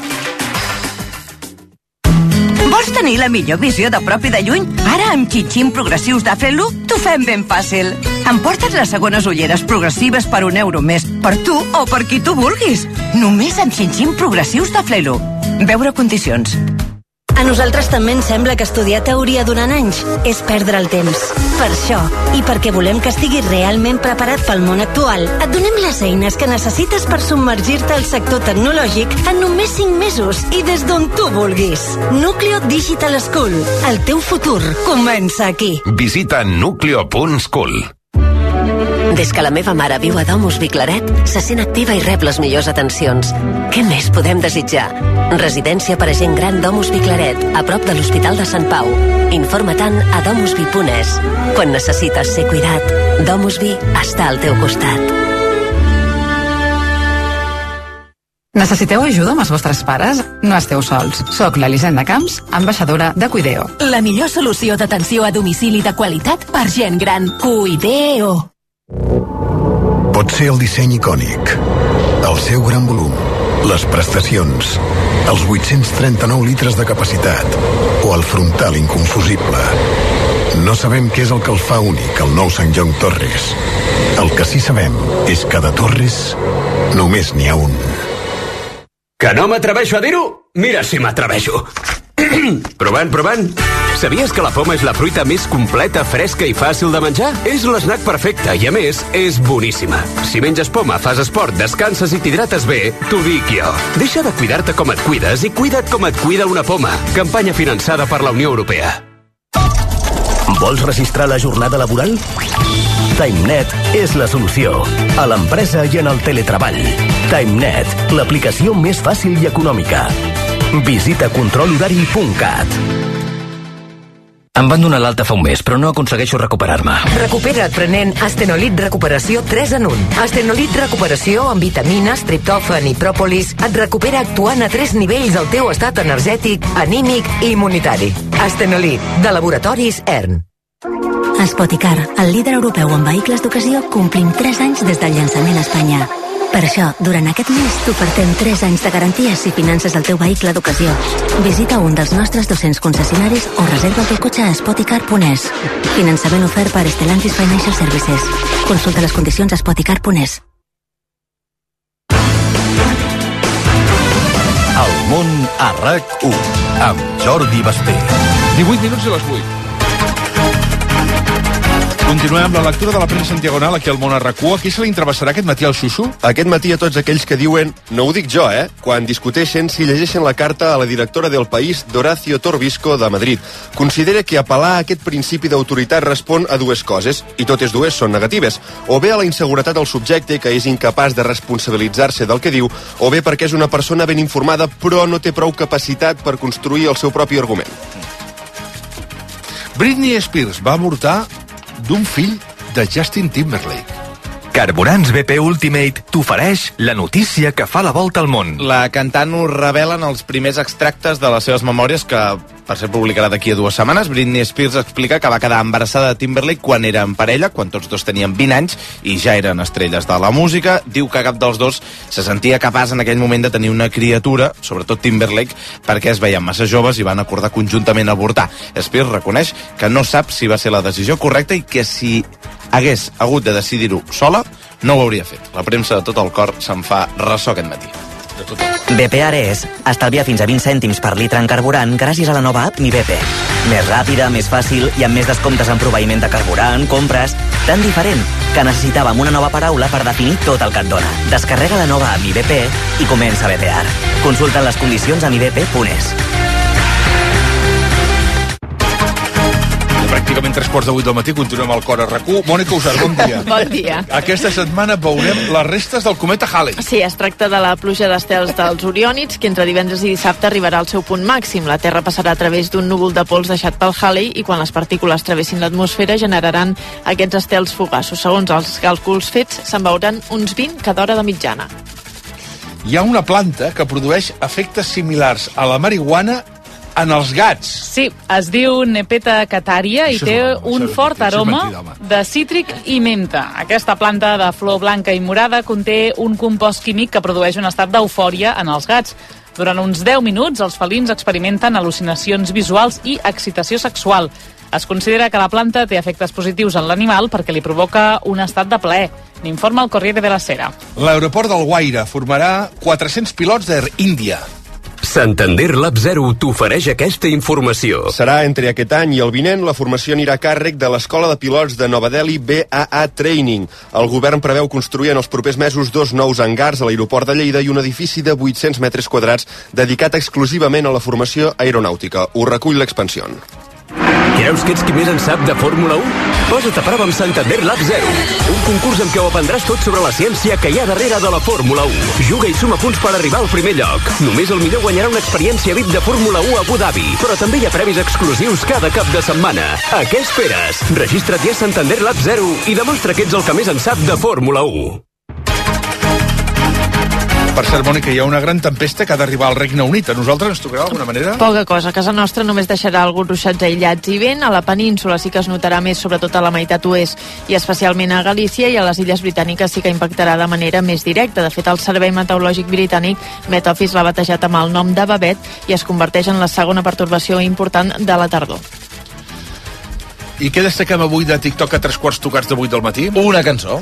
Vols tenir la millor visió de prop i de lluny? Ara, amb xinxins progressius d'Afrelu, t'ho fem ben fàcil. Emporta't les segones ulleres progressives per €1 més, per tu o per qui tu vulguis. Només amb xinxins progressius d'Afrelu. Veure condicions. A nosaltres també ens sembla que estudiar teoria durant anys és perdre el temps. Per això, i perquè volem que estiguis realment preparat pel món actual, et donem les eines que necessites per submergir-te al sector tecnològic en només 5 mesos i des d'on tu vulguis. Núcleo Digital School. El teu futur comença aquí. Visita nucleo.school. Des que la meva mare viu a Domus Viclaret, se sent activa i rep les millors atencions. Què més podem desitjar? Residència per a gent gran Domus Viclaret, a prop de l'Hospital de Sant Pau. Informa-te'n a domusvi.es. Quan necessites ser cuidat, Domusvi està al teu costat. Necessiteu ajuda amb els vostres pares? No esteu sols. Soc l'Elisenda Camps, ambaixadora de Cuideo. La millor solució d'atenció a domicili de qualitat per gent gran. Cuideo. Pot ser el disseny icònic, el seu gran volum, les prestacions, els 839 litres de capacitat o el frontal inconfusible. No sabem què és el que el fa únic, el nou Sant John Torres. El que sí sabem és que de Torres només n'hi ha un. Que no m'atreveixo a dir-ho? Mira si m'atreveixo. Provant. Sabies que la poma és la fruita més completa, fresca i fàcil de menjar? És l'esnac perfecte i, a més, és boníssima. Si menges poma, fas esport, descanses i t'hidrates bé, t'ho dic jo. Deixa de cuidar-te com et cuides i cuida't com et cuida una poma. Campanya finançada per la Unió Europea. Vols registrar la jornada laboral? TimeNet és la solució. A l'empresa i en el teletreball. TimeNet, l'aplicació més fàcil i econòmica. Visita controlhorari.cat. Em van donar l'alta fa un mes, però no aconsegueixo recuperar-me. Recupera't prenent Astenolit Recuperació 3 en 1. Astenolit Recuperació amb vitamines, triptòfan i pròpolis et recupera actuant a 3 nivells el teu estat energètic, anímic i immunitari. Astenolit, de Laboratoris ERN. A Spoticar, el líder europeu en vehicles d'ocasió, complim 3 anys des del llançament a Espanya. Per això, durant aquest mes t'ofertem 3 anys de garanties si finances el teu vehicle d'ocasió. Visita un dels nostres 200 concessionaris o reserva el teu cotxe a spoticar.es. Finançament ofert per Stellantis Financial Services. Consulta les condicions a spoticar.es. El món a RAC1 amb Jordi Basté. 18 minuts i les 8. Continuem amb la lectura de la premsa en diagonal aquí al món a RAC1. A qui se li entrevessarà aquest matí al Xuxu? Aquest matí a tots aquells que diuen, no ho dic jo, quan discuteixen si llegeixen la carta a la directora del País, d'Horacio Torbisco, de Madrid. Considera que apel·lar a aquest principi d'autoritat respon a dues coses, i totes dues són negatives. O bé a la inseguretat del subjecte, que és incapaç de responsabilitzar-se del que diu, o bé perquè és una persona ben informada però no té prou capacitat per construir el seu propi argument. Britney Spears va avortar d'un fill de Justin Timberlake. Carburants BP Ultimate t'ofereix la notícia que fa la volta al món. La cantant us revela en els primers extractes de les seves memòries que, per ser publicarà d'aquí a 2 setmanes, Britney Spears explica que va quedar embarassada de Timberlake quan eren parella, quan tots dos tenien 20 anys i ja eren estrelles de la música. Diu que cap dels dos se sentia capaç en aquell moment de tenir una criatura, sobretot Timberlake, perquè es veien massa joves i van acordar conjuntament avortar. Spears reconeix que no sap si va ser la decisió correcta i que si hagués hagut de decidir-ho sola, no ho hauria fet. La premsa de tot el cor se'n fa ressò aquest matí. BP Ares estalvia fins a 20 cèntims per litre en carburant gràcies a la nova app Mi BP. Més ràpida, més fàcil i amb més descomptes en proveïment de carburant, compres... Tan diferent que necessitàvem una nova paraula per definir tot el que et dona. Descarrega la nova app Mi BP i comença a BPar. Consulta les condicions a mibp.es. Pràcticament 3:15 del matí, continuem al Cor a RAC1. Mònica Usar, bon dia. Bon dia. Aquesta setmana veurem les restes del cometa Halley. Sí, es tracta de la pluja d'estels dels Oriònids, que entre divendres i dissabte arribarà al seu punt màxim. La Terra passarà a través d'un núvol de pols deixat pel Halley i quan les partícules travessin l'atmosfera generaran aquests estels fugaços. Segons els càlculs fets, se'n veuran uns 20 cada hora de mitjana. Hi ha una planta que produeix efectes similars a la marihuana en els gats. Sí, es diu Nepeta cataria i té un fort aroma de cítric i menta. Aquesta planta de flor blanca i morada conté un compost químic que produeix un estat d'eufòria en els gats. Durant uns 10 minuts, els felins experimenten al·lucinacions visuals i excitació sexual. Es considera que la planta té efectes positius en l'animal perquè li provoca un estat de plaer. N'informa el Corriere della Sera. L'aeroport d'Alguaire formarà 400 pilots d'Air India. Santander Lab 0 t'ofereix aquesta informació. Serà entre aquest any i el vinent, la formació anirà a càrrec de l'Escola de Pilots de Nova Delhi BAA Training. El govern preveu construir en els propers mesos 2 nous hangars a l'aeroport de Lleida i un edifici de 800 metres quadrats dedicat exclusivament a la formació aeronàutica. Ho recull l'Expansió. Creus que ets qui més en sap de Fórmula 1? Posa't a prova amb Santander Lab 0, un concurs en què ho aprendràs tot sobre la ciència que hi ha darrere de la Fórmula 1. Juga i suma punts per arribar al primer lloc. Només el millor guanyarà una experiència VIP de Fórmula 1 a Abu Dhabi, però també hi ha premis exclusius cada cap de setmana. A què esperes? Registra't ja a Santander Lab 0 i demostra que ets el que més en sap de Fórmula 1. Per cert, Mònica, hi ha una gran tempesta que ha d'arribar al Regne Unit. A nosaltres ens tocarà d'alguna manera? Poca cosa. A casa nostra només deixarà alguns ruixats aïllats i vent. A la península sí que es notarà més, sobretot a la meitat oest i especialment a Galícia, i a les Illes Britàniques sí que impactarà de manera més directa. De fet, el Servei Meteorològic Britànic Met Office l'ha batejat amb el nom de Babet i es converteix en la segona pertorbació important de la tardor. I què destaquem avui de TikTok a 7:15 del matí? Una cançó.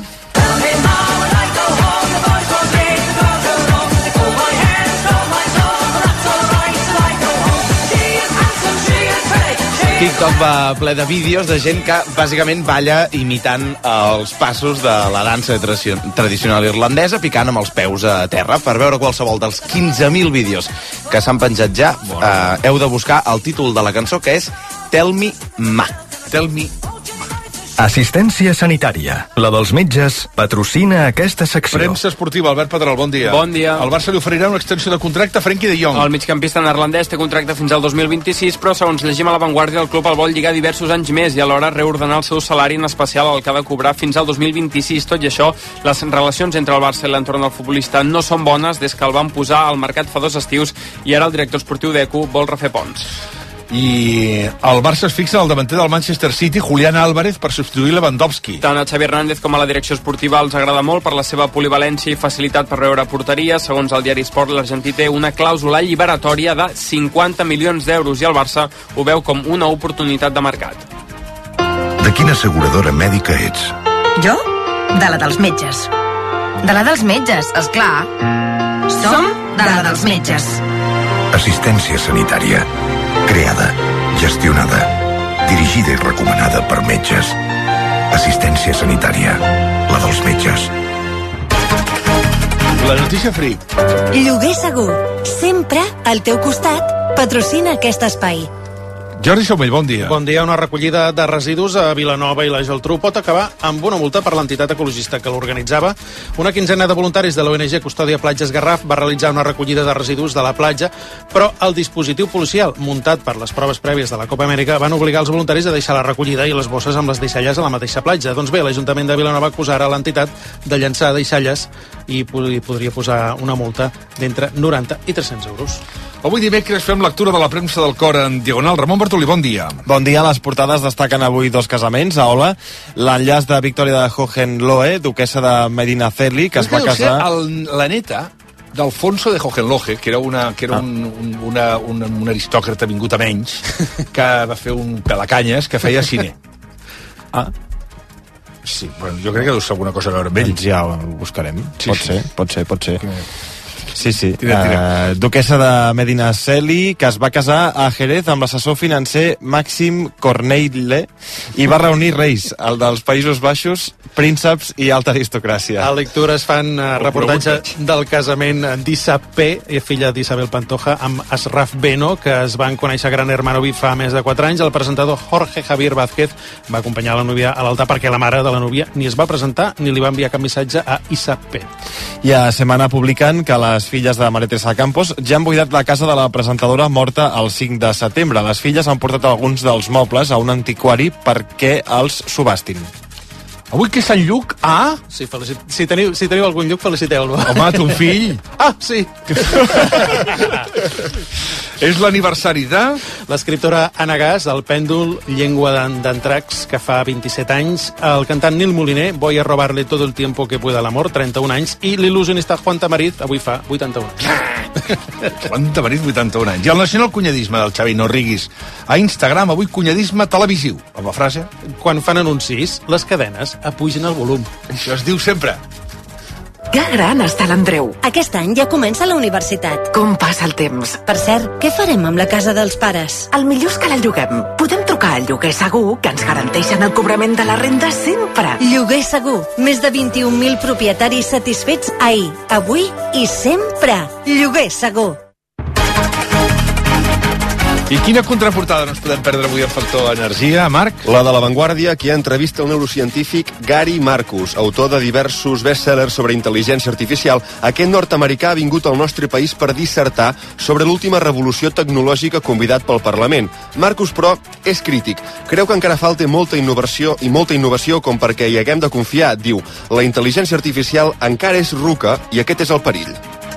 TikTok va ple de vídeos de gent que bàsicament balla imitant els passos de la dansa tradicional irlandesa, picant amb els peus a terra. Per veure qualsevol dels 15.000 vídeos que s'han penjat ja, heu de buscar el títol de la cançó, que és Tell Me Ma. Tell Me Ma. Assistència sanitària. La dels metges patrocina aquesta secció. Premsa esportiva, Albert Pedrol, bon dia. Bon dia. El Barça li oferirà una extensió de contracte a Frenkie de Jong. El migcampista neerlandès té contracte fins al 2026, però segons llegim a La Vanguardia, el club el vol lligar diversos anys més i alhora reordenar el seu salari, en especial el que ha de cobrar fins al 2026. Tot i això, les relacions entre el Barça i l'entorn del futbolista no són bones des que el van posar al mercat fa 2 estius i ara el director esportiu d'ECU vol refer ponts. I el Barça es fixa en el davanter del Manchester City, Julián Álvarez, per substituir Lewandowski. Tant a Xavi Hernández com a la direcció esportiva els agrada molt per la seva polivalència i facilitat per veure porteria. Segons el diari Sport, l'argentí té una clàusula alliberatòria de 50 milions d'euros i el Barça ho veu com una oportunitat de mercat. De quina asseguradora mèdica ets? Jo? De la dels metges. De la dels metges, esclar. Som de la dels metges. Assistència sanitària. Creada, gestionada, dirigida i recomanada per metges. Assistència sanitària, la dels metges. La notícia freak. Lloguer segur, sempre al teu costat, patrocina aquest espai. Jordi Somell, bon dia. Bon dia. Una recollida de residus a Vilanova i la Geltrú pot acabar amb una multa per l'entitat ecologista que l'organitzava. Una quinzena de voluntaris de l'ONG Custòdia Platges Garraf va realitzar una recollida de residus de la platja, però el dispositiu policial muntat per les proves prèvies de la Copa Amèrica van obligar els voluntaris a deixar la recollida i les bosses amb les deixalles a la mateixa platja. Doncs bé, l'Ajuntament de Vilanova acusarà l'entitat de llançar deixalles i podria posar una multa d'entre 90 i 300 euros. Avui dimecres fem lectura de la premsa del cor en diagonal. Ramon Bartolí, bon dia. Bon dia. Les portades destaquen avui dos casaments a Ola. L'enllaç de Victòria de Hohenlohe, duquessa de Medinaceli, que es va casar... La neta d'Alfonso de Hohenlohe, que era un aristòcrata vingut a menys, que va fer un pelacanyes, que feia cine. Sí, bueno, jo crec que deu ser alguna cosa a veure amb ell. Doncs ja ho buscarem. Sí, pot ser. Sí. Tira. Duquessa de Medinaceli, que es va casar a Jerez amb l'assessor financer Màxim Corneille i va reunir reis, el dels Països Baixos, prínceps i alta aristocràcia. A lectures fan reportatge del casament d'Issa P., filla d'Isabel Pantoja, amb Asraf Beno, que es van conèixer a Gran Hermano VIP fa més de 4 anys. El presentador Jorge Javier Vázquez va acompanyar la núvia a l'altar perquè la mare de la núvia ni es va presentar ni li va enviar cap missatge a Issa P. I a Setmana publiquen que les filles de María Teresa Campos ja han buidat la casa de la presentadora morta el 5 de setembre. Les filles han portat alguns dels mobles a un antiquari perquè els subhastin. Avui que és Sant Lluc? Sí, si teniu algun Lluc, feliciteu-lo. Home, ton fill. Sí. És l'aniversari de... L'escriptora Anna Gas, el pèndol, llengua d'Antrax, que fa 27 anys, el cantant Nil Moliner, voy a robarle todo el tiempo que pueda al amor, 31 anys, i l'il·lusionista Juan Tamarit, avui fa 81 anys. Juan Tamarit, 81 anys. I el nacional cunyadisme del Xavi, no riguis. A Instagram, avui cunyadisme televisiu. Amb la frase... Quan fan anuncis, les cadenes apugen el volum. Això es diu sempre. Que gran està l'Andreu. Aquest any ja comença la universitat. Com passa el temps. Per cert, què farem amb la casa dels pares? El millor és que la lloguem. Podem trucar al Lloguer Segur, que ens garanteixen el cobrament de la renda sempre. Lloguer Segur. Més de 21.000 propietaris satisfets ahir, avui i sempre. Lloguer Segur. I quina contraportada no ens podem perdre avui al Factor Energia, Marc? La de La Vanguardia, que entrevista el neurocientífic Gary Marcus, autor de diversos bestsellers sobre intel·ligència artificial. Aquest nord-americà ha vingut al nostre país per dissertar sobre l'última revolució tecnològica convidat pel Parlament. Marcus, però, és crític. Creu que encara falta molta innovació com perquè hi haguem de confiar. Diu, la intel·ligència artificial encara és ruca i aquest és el perill.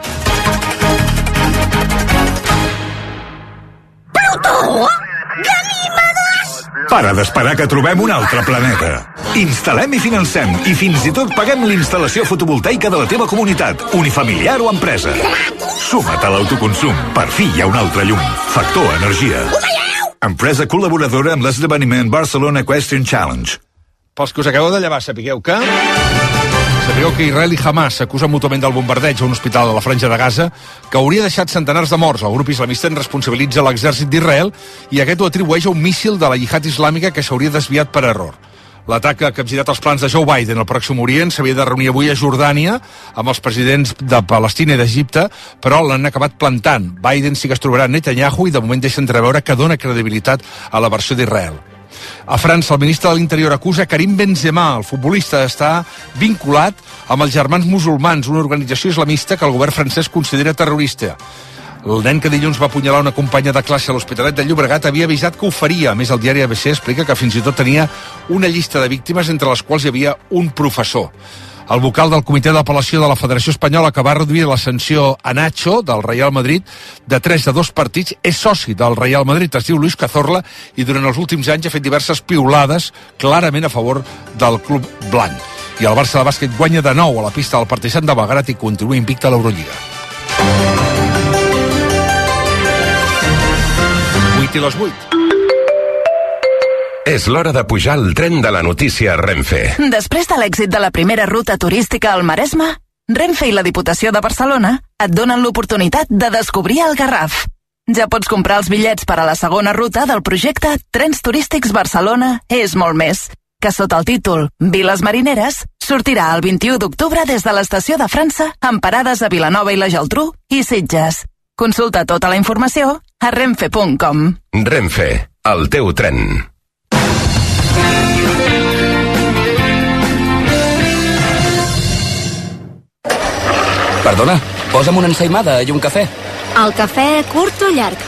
Para d'esperar que trobem un altre planeta. Instal·lem i financem i fins i tot paguem l'instal·lació fotovoltaica de la teva comunitat, unifamiliar o empresa. Suma't a l'autoconsum. Per fi hi ha un altre llum. Factor Energia. Empresa col·laboradora amb l'esdeveniment Barcelona Equestrian Challenge. Pels que us acabeu de llevar, sapigueu que Israel i Hamas s'acusen mútuament del bombardeig a un hospital a la Franja de Gaza que hauria deixat centenars de morts. El grup islamista en responsabilitza l'exèrcit d'Israel i aquest ho atribueix a un míssil de la Jihad Islàmica que s'hauria desviat per error. L'atac ha capgirat els plans de Joe Biden al Pròxim Orient. S'havia de reunir avui a Jordània amb els presidents de Palestina i d'Egipte, però l'han acabat plantant. Biden sí que es trobarà Netanyahu i de moment deixa entreveure que dona credibilitat a la versió d'Israel. A França, el ministre de l'Interior acusa Karim Benzema, el futbolista, d'estar vinculat amb els Germans Musulmans, una organització islamista que el govern francès considera terrorista. El nen que dilluns va apunyalar una companya de classe a l'Hospitalet de Llobregat havia avisat que ho faria. A més, el diari ABC explica que fins i tot tenia una llista de víctimes entre les quals hi havia un professor. El vocal del Comitè d'Apel·lació de la Federació Espanyola, que va reduir la sanció a Nacho, del Real Madrid, de 3 a 2 partits, és soci del Real Madrid, es diu Luis Cazorla, i durant els últims anys ha fet diverses piulades clarament a favor del club blanc. I el Barça de bàsquet guanya de nou a la pista del Partizan de Belgrad i continua invicta a l'Eurolliga. 8 i les 8. És l'hora de pujar al tren de la notícia Renfe. Després de l'èxit de la primera ruta turística al Maresme, Renfe i la Diputació de Barcelona et donen l'oportunitat de descobrir el Garraf. Ja pots comprar els bitllets per a la segona ruta del projecte Trens Turístics Barcelona és molt més, que sota el títol Viles Marineres sortirà el 21 d'octubre des de l'Estació de França amb parades a Vilanova i la Geltrú i Sitges. Consulta tota la informació a renfe.com. Renfe, el teu tren. Perdona, posa'm una ensaïmada i un cafè. El cafè curt o llarg?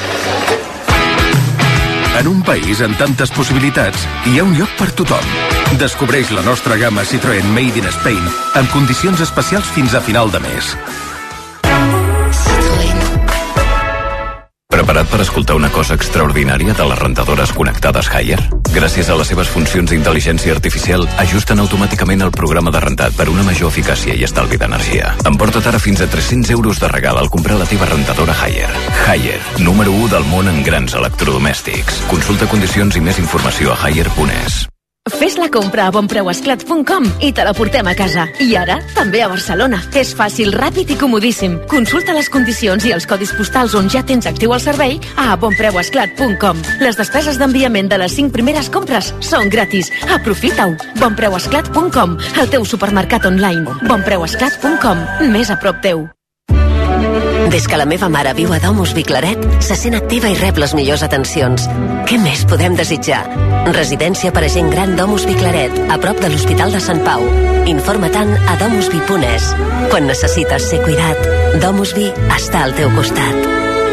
En un país amb tantes possibilitats, hi ha un lloc per tothom. Descobreix la nostra gamma Citroën Made in Spain amb condicions especials fins a final de mes. Preparat per escoltar una cosa extraordinària de les rentadores connectades Haier? Gràcies a les seves funcions d'intel·ligència artificial, ajusten automàticament el programa de rentat per una major eficàcia i estalvi d'energia. Emporta't ara fins a 300 euros de regal al comprar la teva rentadora Haier. Haier, número 1 del món en grans electrodomèstics. Consulta condicions i més informació a haier.es. Fes la compra a bonpreuesclat.com i te la portem a casa. I ara, també a Barcelona. És fàcil, ràpid i comodíssim. Consulta les condicions i els codis postals on ja tens actiu el servei a bonpreuesclat.com. Les despeses d'enviament de les 5 primeres compres són gratis. Aprofita-ho. bonpreuesclat.com, el teu supermercat online. bonpreuesclat.com, més a prop teu. Des que la meva mare viu a Domus Viclaret, se sent activa i rep les millors atencions. Què més podem desitjar? Residència per a gent gran Domus Viclaret, a prop de l'Hospital de Sant Pau. Informa-te'n a domusvi.es. Quan necessites ser cuidat, Domusvi està al teu costat.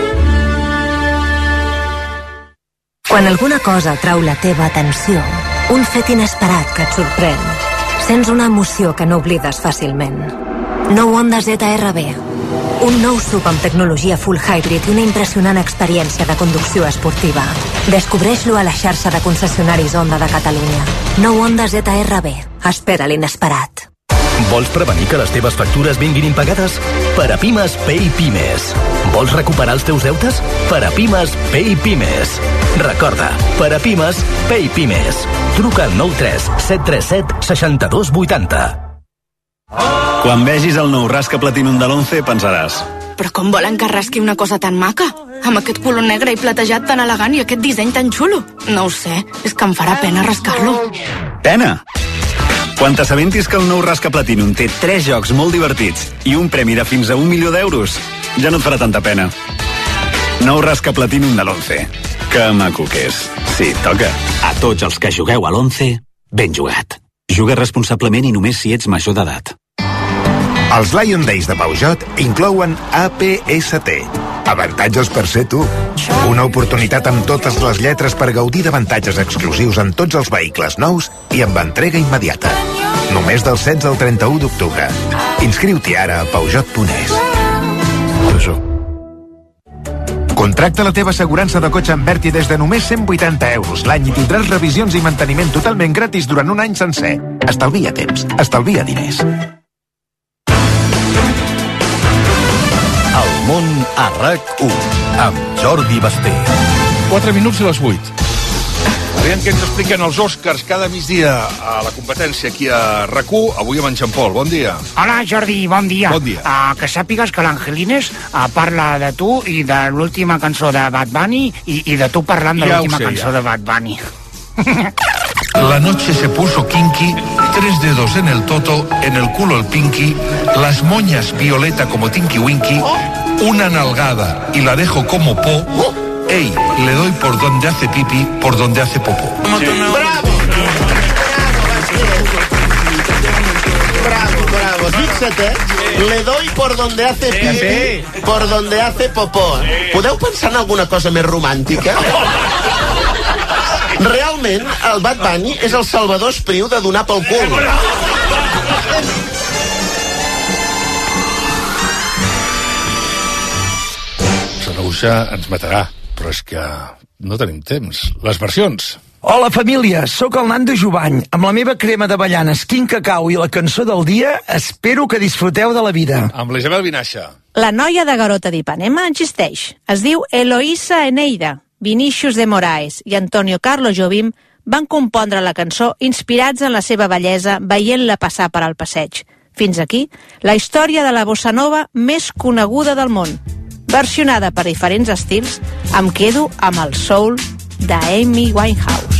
Quan alguna cosa atrau la teva atenció, un fet inesperat que et sorprèn, sents una emoció que no oblides fàcilment. Nou Honda ZR-B. Un nou SUV amb tecnologia full hybrid i una impressionant experiència de conducció esportiva. Descobreix-lo a la xarxa de concessionaris Honda de Catalunya. Nou Honda ZR-B. Espera l'inesperat. Vols prevenir que les teves factures vinguin impagades? Per a Pimes, Pay Pimes. Vols recuperar els teus deutes? Per a Pimes, Pay Pimes. Recorda, per a Pimes, Pay Pimes. Truca al 93 737 62 80. Quan vegis el nou Rasca Platinum de l'11 pensaràs: però com volen que rasqui una cosa tan maca? Amb aquest color negre i platejat tan elegant i aquest disseny tan xulo? No ho sé, és que em farà pena rascar-lo. Pena? Quan t'assabentis que el nou Rasca Platinum té 3 jocs molt divertits i un premi de fins a 1 milió d'euros, ja no et farà tanta pena. Nou Rasca Platinum de l'11. Que maco que és. Sí, toca. A tots els que jugueu a l'11, ben jugat. Juga responsablement i només si ets major d'edat. Els Lion Days de Peugeot inclouen APST. Avantatges per ser tu. Una oportunitat amb totes les lletres per gaudir d'avantatges exclusius en tots els vehicles nous i amb entrega immediata. Només del 16 al 31 d'octubre. Inscriu-t'hi ara a Peugeot.es. Contracta la teva assegurança de cotxe amb Berti des de només 180 euros l'any i tindràs revisions i manteniment totalment gratis durant un any sencer. Estalvia temps, estalvia diners. El món a RAC1 amb Jordi Basté. 4 minuts i les 8. Aviam què ens expliquen els Oscars cada migdia a la competència aquí a RAC1. Avui amb en Jean-Paul. Bon dia. Hola, Jordi, bon dia. Bon dia. Que sàpigues que l'Angelines parla de tu i de l'última cançó de Bad Bunny i de tu parlant de l'última cançó de Bad Bunny. La noche se puso kinky, 3 dedos en el toto, en el culo el pinky, las moñas violeta como Tinky Winky, una nalgada y la dejo como po. Ey, le doy por donde hace pipi, por donde hace popó. Sí. Bravo, fixa't, le doy por donde hace pipi, por donde hace popó. Podeu pensar en alguna cosa més romàntica? Realment, el Bad Bunny és el Salvador Espriu de donar pel cul. Sanauja ens matarà, però és que no tenim temps. Les versions. Hola família, sóc el Nando Jovany. Amb la meva crema d'avellanes, quin cacau i la cançó del dia, espero que disfruteu de la vida. Amb l'Isabel Vinaixa. La noia de Garota d'Ipanema existeix. Es diu Eloísa Eneida. Vinícius de Moraes i Antonio Carlos Jobim van compondre la cançó inspirats en la seva bellesa veient-la passar per al passeig. Fins aquí, la història de la bossa nova més coneguda del món. Versionada per diferents estils, em quedo amb el soul d'Amy Winehouse.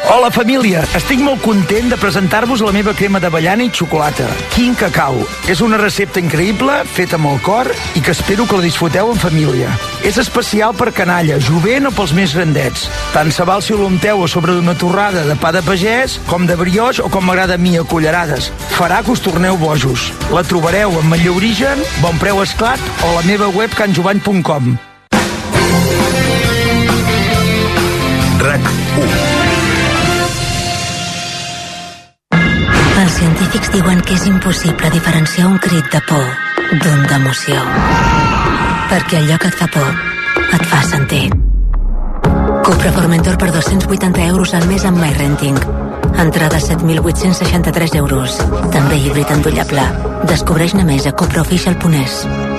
Hola, família. Estic molt content de presentar-vos la meva crema d'avellana i xocolata, King Cacau. És una recepta increïble, feta amb el cor, i que espero que la disfruteu en família. És especial per canalla, jovent o pels més grandets. Tant se val si l'unteu a sobre d'una torrada de pa de pagès, com de brioix o com m'agrada a mi, a cullerades. Farà que us torneu bojos. La trobareu en Manlleu Origen, Bon Preu Esclat o a la meva web canjovany.com. RAC1. Els científics diuen que és impossible diferenciar un crit de por d'un d'emoció. Perquè allò que et fa por et fa sentir. Cupra Formentor per 280 euros al mes amb MyRenting. Entrada 7.863 euros. També híbrid endollable. Descobreix-ne més a cupraofficial.es.